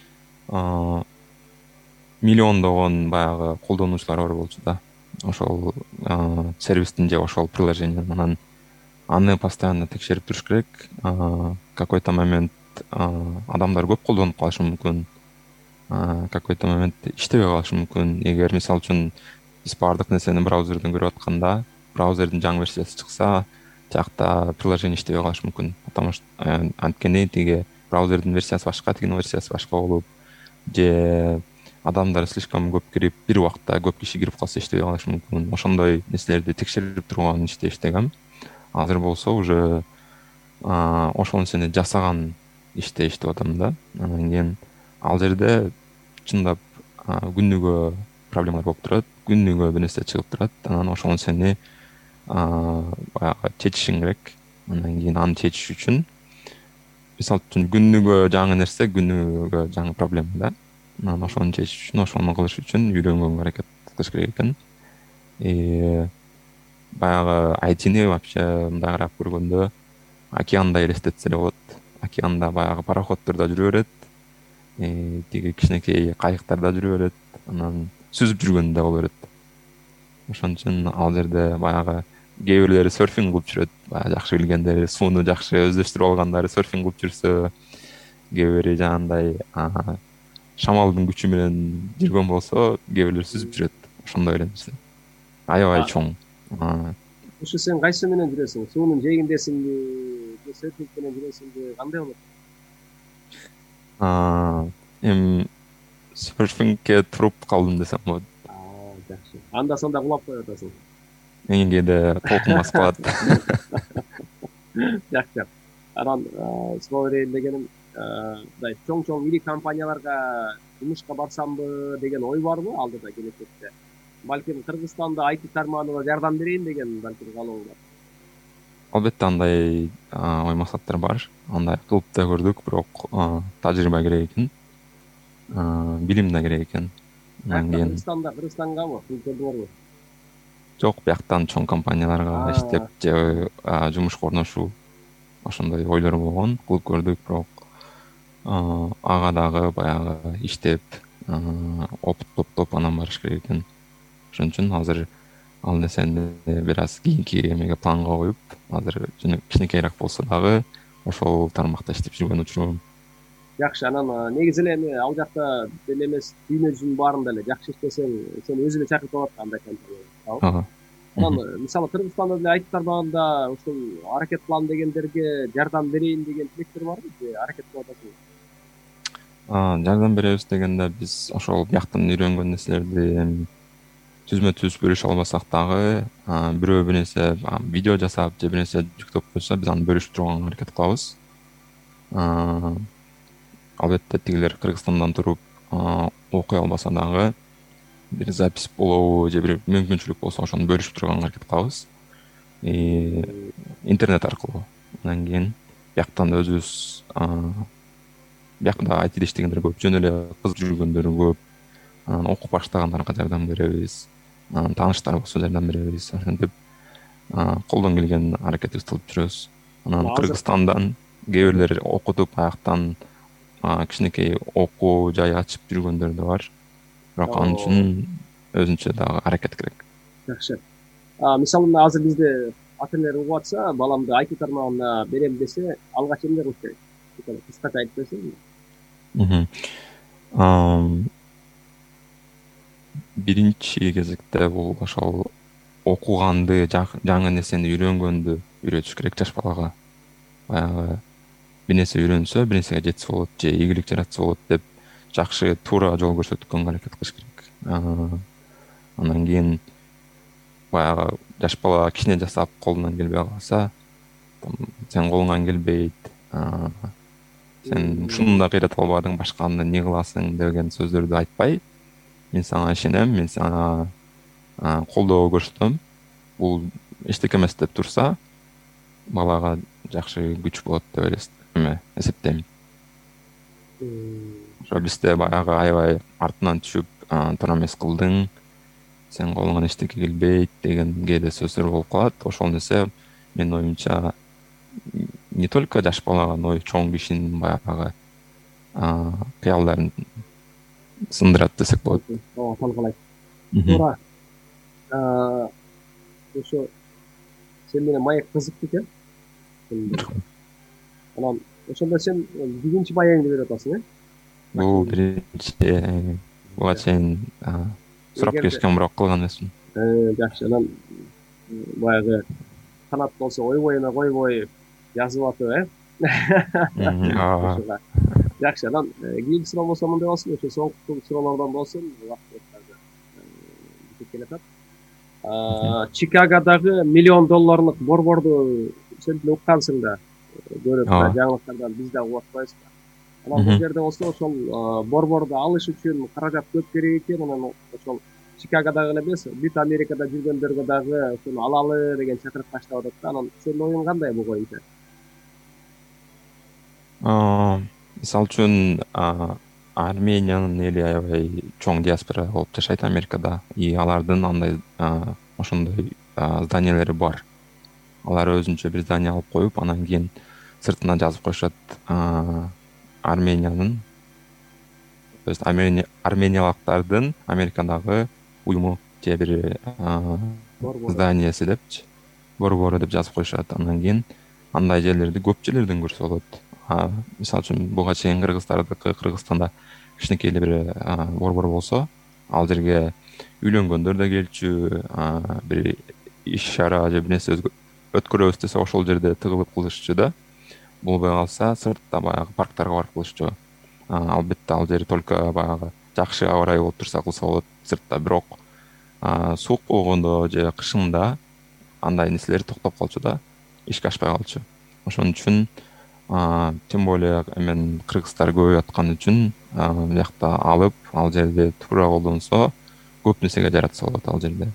миллиондогон баягы колдонуучулар бар болчу да. Ошол сервистин же ошол приложениянын. Анан аны постоянно текшерип туруш керек. Какой-то момент адамдар көп колдонуп калышы мүмкүн. Какой-то момент иштебей калышы мүмкүн. Эгер мисалы үчүн биз баардык нерсени браузерден көрүп атканда, браузердин жаңы версиясы чыкса, жакта приложение иштебей калышы мүмкүн. Потому что анткени тиги браузердин версиясы башка, тигинин версиясы башка болуп, же адамдар слишком көп кирип, бир убакта көп киши кирип калса иштебей калышы мүмкүн. Ошондой нерселерди текшерип турган иште иштегем. Азыр болсо уже ошол нерсени жасаган иште иштеп атам да. Анан кийин ал жерде чындап күнүгө проблемалар болуп турат, күнүгө бир нерсе чыгып турат. Анан ошол нерсени баягы чечишиң керек. Анан кийин аны чечиш үчүн, мисалы үчүн күнүгө жаңы нерсе, күнүгө жаңы проблема да. Анан ошону чечиш үчүн, ошону кылыш үчүн үйрөнгөнгө аракет кылыш керек экен. И баягы ай тини вообще мындай карап көргөндө океандай элестетсе эле болот. Океанда баягы пароходдордо жүрө берет, тиги кичинекей кайыктарда жүрө берет, анан сүзүп жүргөндө боло берет. Ошон үчүн ал жерде баягы кээ бирлери серфинг кылып жүрөт, баягы жакшы билгендери, сууну жакшы өздөштүрүп алгандары серфинг кылып жүрсө, кээ бири жанагындай шамалдын күчү менен жүргөн болсо, кээ бирлери сүзүп жүрөт. Ошондой эле нерсе. Аябай чоң. Ушу сен кайсы менен жүрөсүң? Суунун жээгиндесиңби, же серфинг менен жүрөсүңбү? Кандай болот? Эми серфингге туруп калдым десем болот. Жакшы. Анда санда кулап коюп атасың. Эң кээде толкун басып калат. Жакшы. Анан суроо берейин дегеним, мындай чоң-чоң ири компанияларга жумушка барсамбы деген ой барбы алдыда келечекте? Балким Кыргызстанда ай ти тармагына жардам берейин деген балким каалоо бар. Албетте андай ой максаттар бар. Андай кылып да көрдүк, бирок тажрыйба керек экен. Билим да керек экен. Кыргызстанда, Кыргызстангабы кылып көрдүңөрбү? Жок, бияктан чоң компанияларга иштеп же жумушка орношуу ошондой ойлор болгон, кылып көрдүк, бирок ага дагы баягы иштеп, опыт топтоп анан барыш керек экен. Ошон үчүн азыр ал нерсени бир аз кийинки эмеге планга коюп, азыр кичинекейраак болсо дагы ошол тармакта иштеп жүргөн учурум. Жакшы, анан негизи эле эми ал жакта деле эмес, дүйнө жүзүнүн баарында эле жакшы иштесең, сени өзү эле чакыртып алат андай компания. Ага. Анан мисалы Кыргызстанда деле айтып тарбаганда ушул аракет кылам дегендерге жардам берейин деген тилектер барбы же аракет кылып атасыңбы? Жардам беребиз дегенде биз ошол бияктан үйрөнгөн нерселерди эми түзмө түз бөлүшө албасак дагы бирөө бир нерсе видео жасап же бир нерсе жүктөп койсо биз аны бөлүшүп турганга аракет кылабыз. Албетте тигилер Кыргызстандан туруп окуй албаса дагы бир запись болобу же бир мүмкүнчүлүк болсо ошону бөлүшүп турганга аракет кылабыз. Интернет аркылуу. Андан кийин бияктан өзүбүз биякта ай ти иштегендер көп, жөн эле кызык жүргөндөр көп. Анан окуп баштагандарга жардам беребиз. Анан тааныштар болсо жардам беребиз. Ошентип колдон келген аракетибизди кылып жүрөбүз. Анан Кыргызстандан кээ бирлер окутуп аяктан кичинекей окуу жай ачып жүргөндөр да бар. Бирок ал үчүн өзүнчө дагы аракет керек. Жакшы. Мисалы мына азыр бизде ата энелер угуп атса, баламды ай ти тармагына берем десе, алгач эмне кылыш керек? Кыскача айтып берсеңиз. Биринчи кезекте бул ошол окуганды, жаңы нерсени үйрөнгөндү үйрөтүш керек жаш балага. Баягы бир нерсе үйрөнсө, бир нерсеге жетсе болот же ийгилик жаратса болот деп жакшы туура жол көрсөткөнгө аракет кылыш керек. Андан кийин баягы жаш бала кичине жасап колунан келбей калса, сен колуңан келбейт, сен ушуну да кыйрата албадың, башканы эмне кыласың деген сөздөрдү айтпай, мен сага ишенем, мен сага колдоо көрсөтөм, бул эчтеке эмес деп турса, балага жакшы күч болот деп эсептейм. Ошо бизде баягы аябай артынан түшүп, туура эмес кылдың, сен колуңан эчтеке келбейт деген кээде сөздөр болуп калат. Ошол нерсе менин оюмча не только жаш балага, но и чоң кишинин баягы кыялдарын сындырат десек болот. Ооба, талкалайт. Туура. Ошо сен менен маек кызыктуу экен. Анан ошондо сен биринчи маегиңди берип атасың, э? Бул биринчи, буга чейин сурап келишкен, бирок кылган эмесмин. Жакшы. Анан баягы канат болсо ойбоюна койбой жазып атып, э? Жакшы. Анан кийинки суроо болсо мындай болсун, ошо соңку суроолордон болсун, бүтүп келатат. Чикагодагы миллион долларлык борборду сен деле уккансың да, көрүп жаңылыктардан биз да угуп атпайбызбы? Анан бул жерде болсо ошол борборду алыш үчүн каражат көп керек экен. Анан ошол Чикагодагы эле эмес, бүт Америкада жүргөндөргө дагы ошону алалы деген чакырып таштап атат да. Анан сенин оюң кандай бул боюнча? Мисалы үчүн Армениянын эли аябай чоң диаспора болуп жашайт Америкада, и алардын андай ошондой зданиялери бар. Алар өзүнчө бир здание алып коюп, анан кийин сыртына жазып коюшат Армениянын, то есть армениялыктардын Америкадагы уюму же бир зданияси депчи, борбору деп жазып коюшат. Андан кийин андай жерлерди көп жерлерден көрсө болот. Мисалы үчүн буга чейин Кыргыздардыкы, Кыргызстанда кичинекей эле бир борбор болсо, ал жерге үйлөнгөндөр да келчү, бир иш чара же бир нерсе өткөрөбүз десе ошол жерде тыгылып кылышчу да. Болбой калса сыртта баягы парктарга барып кылышчу. Албетте ал жер только баягы жакшы аба ырайы болуп турса кылса болот сыртта, бирок суук болгондо же кышында андай нерселер токтоп калчу да, ишке ашпай калчу. Ошон үчүн тем более эмен кыргыздар көбөйүп аткан үчүн биякта алып, ал жерде туура колдонсо көп нерсеге жаратса болот ал жерде.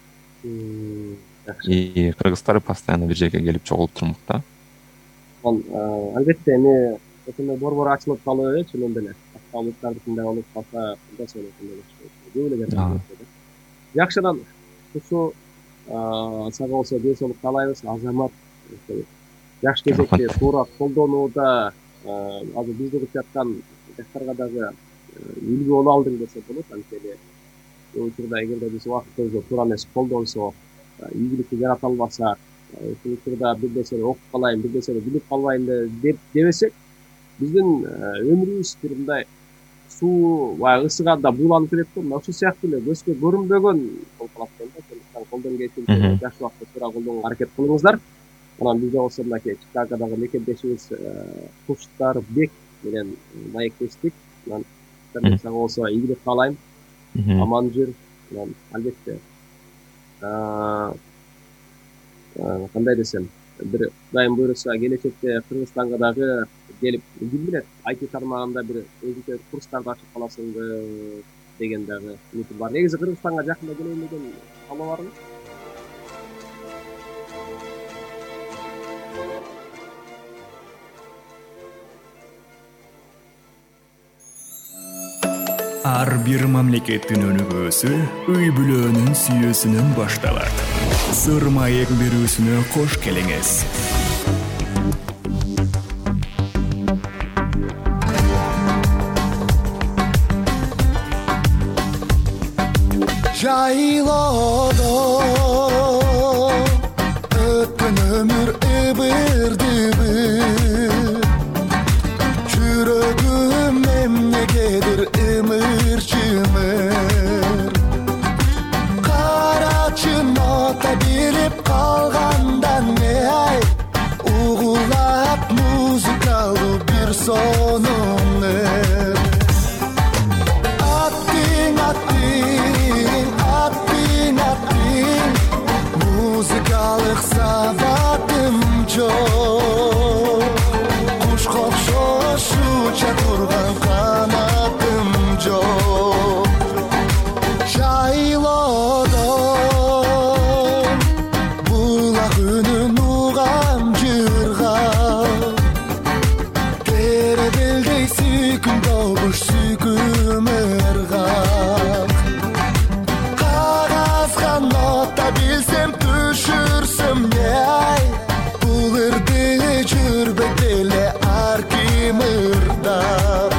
И кыргыздар постоянно бир жерге келип чогулуп турмак да. Албетте эми ошондой борбор ачылып калып, чынын деле улуттардыкындай болуп калса, көп эле жардам берет. Жакшыдан ушу сага болсо ден соолук каалайбыз, Азамат. Жакшы кезекте туура колдонууда азыр бизди угуп жаткан жаштарга дагы үлгү боло алдың десе болот. Анткени бул учурда эгерде биз убактыбызды туура эмес колдонсок, ийгиликти жарата албасак, ушул учурда бир нерсени окуп калайын, бир нерсени билип калбайын деп дебесек, биздин өмүрүбүз бир мындай суу баягы ысыганда бууланып кетет го. Мына ушул сыяктуу эле көзгө көрүнбөгөн болуп калат да. Сондуктан колдон келишинче жакшы убакытта туура колдонууга аракет кылыңыздар. Анан биз болсо мынакей Чикагодогу мекендешибиз Куштарбек менен маектештик. Анан сага болсо ийгилик каалайм. Аман жүр. Анан албетте кандай десем, бир Кудайым буйруса келечекте Кыргызстанга дагы келип, ким билет, ай ти тармагында бир өзүнчө курстарды ачып каласыңбы деген дагы үмүтүм бар. Негизи Кыргызстанга жакында келейин деген каалоо бармы? Ар бир мамлекеттин өнүгүүсү үй бүлөнүн сүйүүсүнөн башталат. Сыр маек берүүсүнө кош келиңиз. Жайлоодо өткөн өмүр ыбырдыбы, жүрөгүм эмнегедир ымыр-чымыр. Карачы нота билип калгандан ай, угулап музыкалуу бир сонуңду. Аттың, аттың, аттың, аттың, музыкалык сабатым жок. Кушка окшош уча турган канатым жок. Жайлоодо булак үнүн угам жырга, теребелдей сүйкүм добуш сүйкүм ыргак. Кагазга нота билсем түшүрсөм не ай, бул ырды жүрбөк деле ар ким ырдап.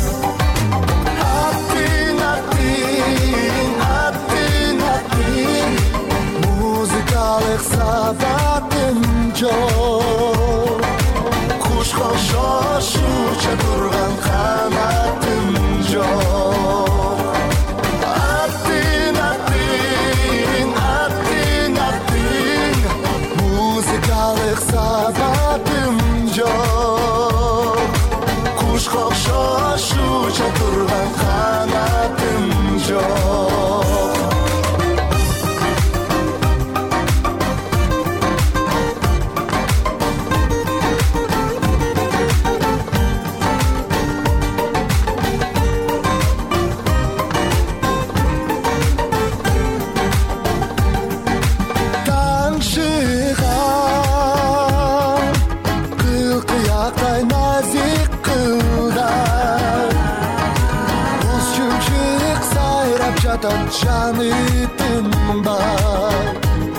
Аттың, аттың, аттың, аттың, музыкалык сабатым жок. Кушка окшош уча турган канатым жок. Аттың, аттың, аттың, аттың, музыкалык сабатым жок. Кушка окшош уча турган канатым жок. Таң чыгар, кыл-кыяктай назик кылдар, Куз чүмчүк сайрап жатат жаны тынбай.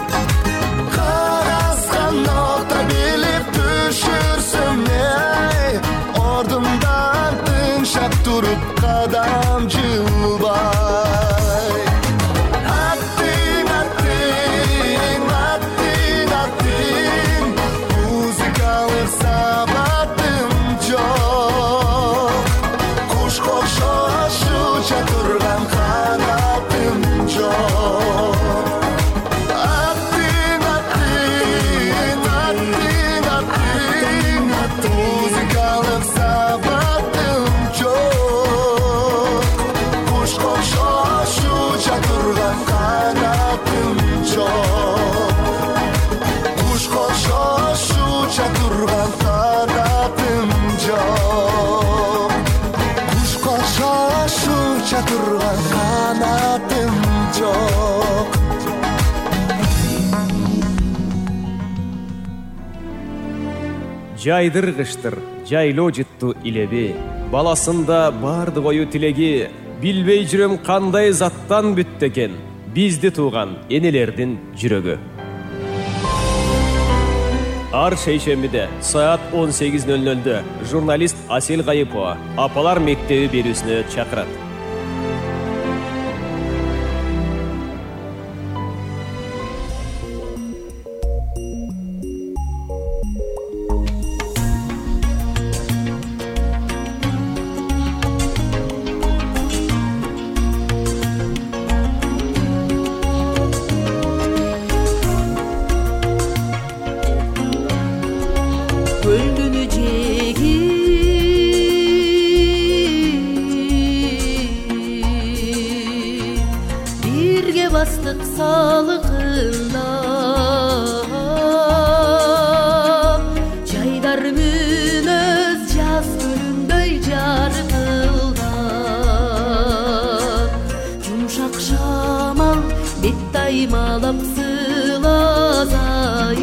Кагазга нота билип түшүрсөм не ай, ордумдан тынчап туруп кадам жылбай. Аттың, аттың, аттың, аттың, музыкалык сабатым жок. Кушка окшош уча турган канатым жок. Аттың, аттың, аттың, аттың, музыкалык сабатым жок. Кушка окшош уча турган канатым жок. Кушка окшош уча турган канатым жок. Кушка окшош уча турган канатым жок. Жайдыргыштыр, жайлоо жытту илеби, баласында барды кою тилеги, билбей жүрөм кандай заттан бүттү экен бизди тууган энелердин жүрөгү. Ар шейшембиде саат он сегиз ноль нольдө журналист Асел Гайыпова апалар мектеби берүүсүнө чакырат. жаймалап сыласай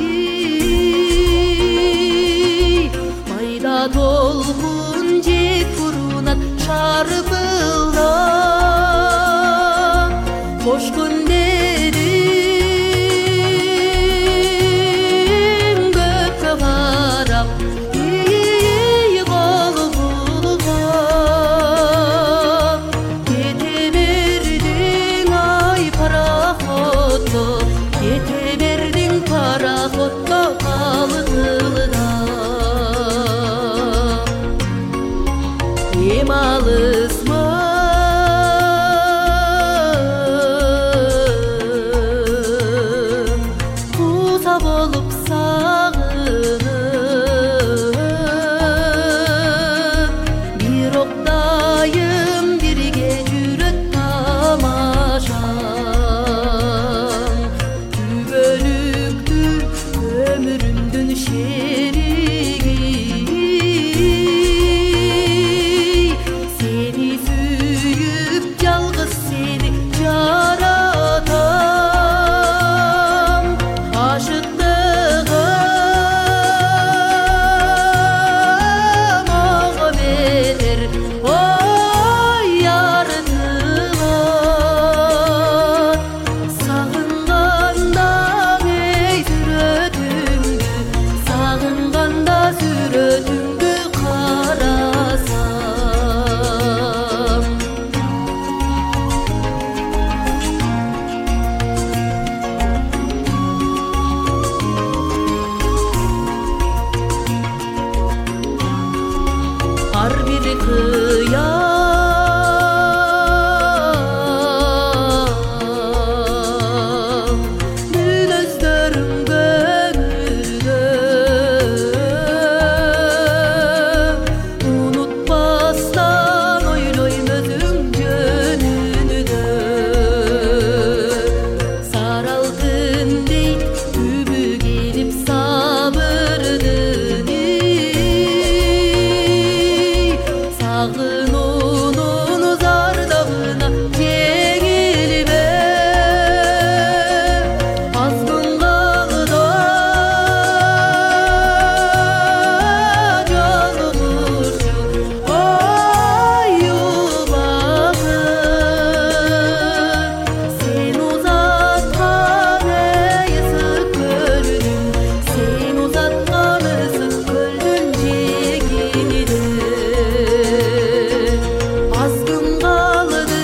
майда толкун жек бурунат шарпылда кош күндерим көккө карап ий кол булгап кете бердиң ай пароходто кете бердиң пароходто калгылда эм алысмы куза болуп сагынып бирок дайым бирге жүрөт тамашам күбөлүктүр өмүрүмдүн шериги сени сүйүп жалгыз сени жаратам ашыктыгым мага берер ой яртылат сагынганда эй сүрөтүңдү сагынганда сүрөтүңдү карасам ар бир кыям мүнөздөрүм көңүлдө унутпастан ойлойм өзүң жөнүндө сары алтындей түбү келип сабырдын сагынуунун зардабына жеңилбе азгын калды жолугушуу ой убакыт сен узаткан ысык көлдүн сен узаткан ысык көлдүн жээгинде азгын калды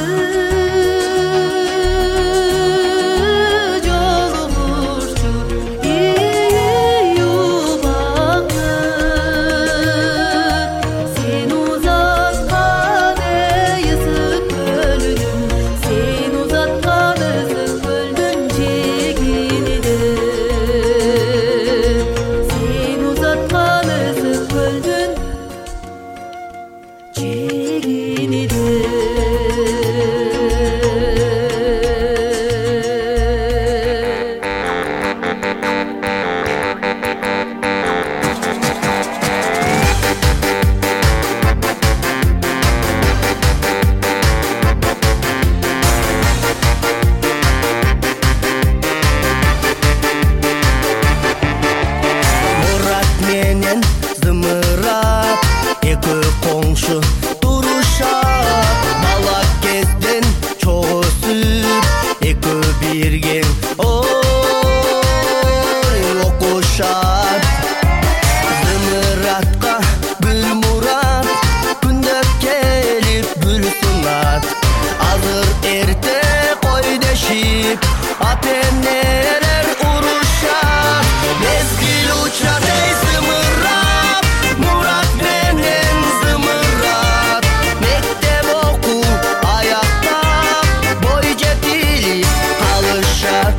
жолугушуу ий убакыт сен узаткан ысык көлдүн сен узаткан ысык көлдүн жээгинде сен узаткан ысык көлдүн Мурат менен Зымырат эки коңшу турушат бала кезден чогуу өсүп экөө бирге ой окушат Зымыратка Гүлмурат күндөп келип гүл сунат азыр эрте кой дешип ата энелер урушат мезгил учат эй Зымырат Мурат менен Зымырат мектеп окуу аяктап бой жетилип калышат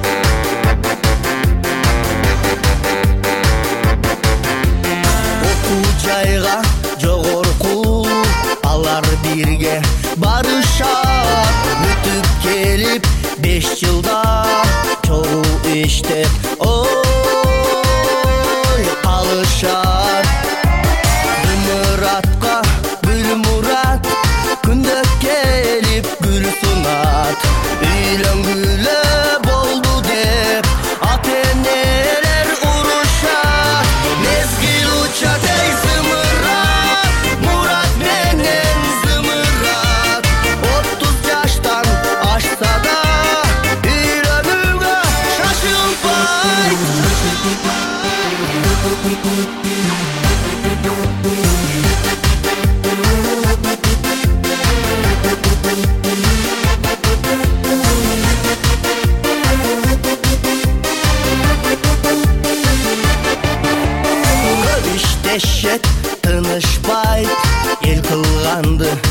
окуу жайга жогорку алар бирге барышат бүтүп келип беш жылда чогуу иштеп ой калышат Зымыратка Гүлмурат күндөп келип гүл сунат үйлөнгүлө болду тынышпайт эл кылганды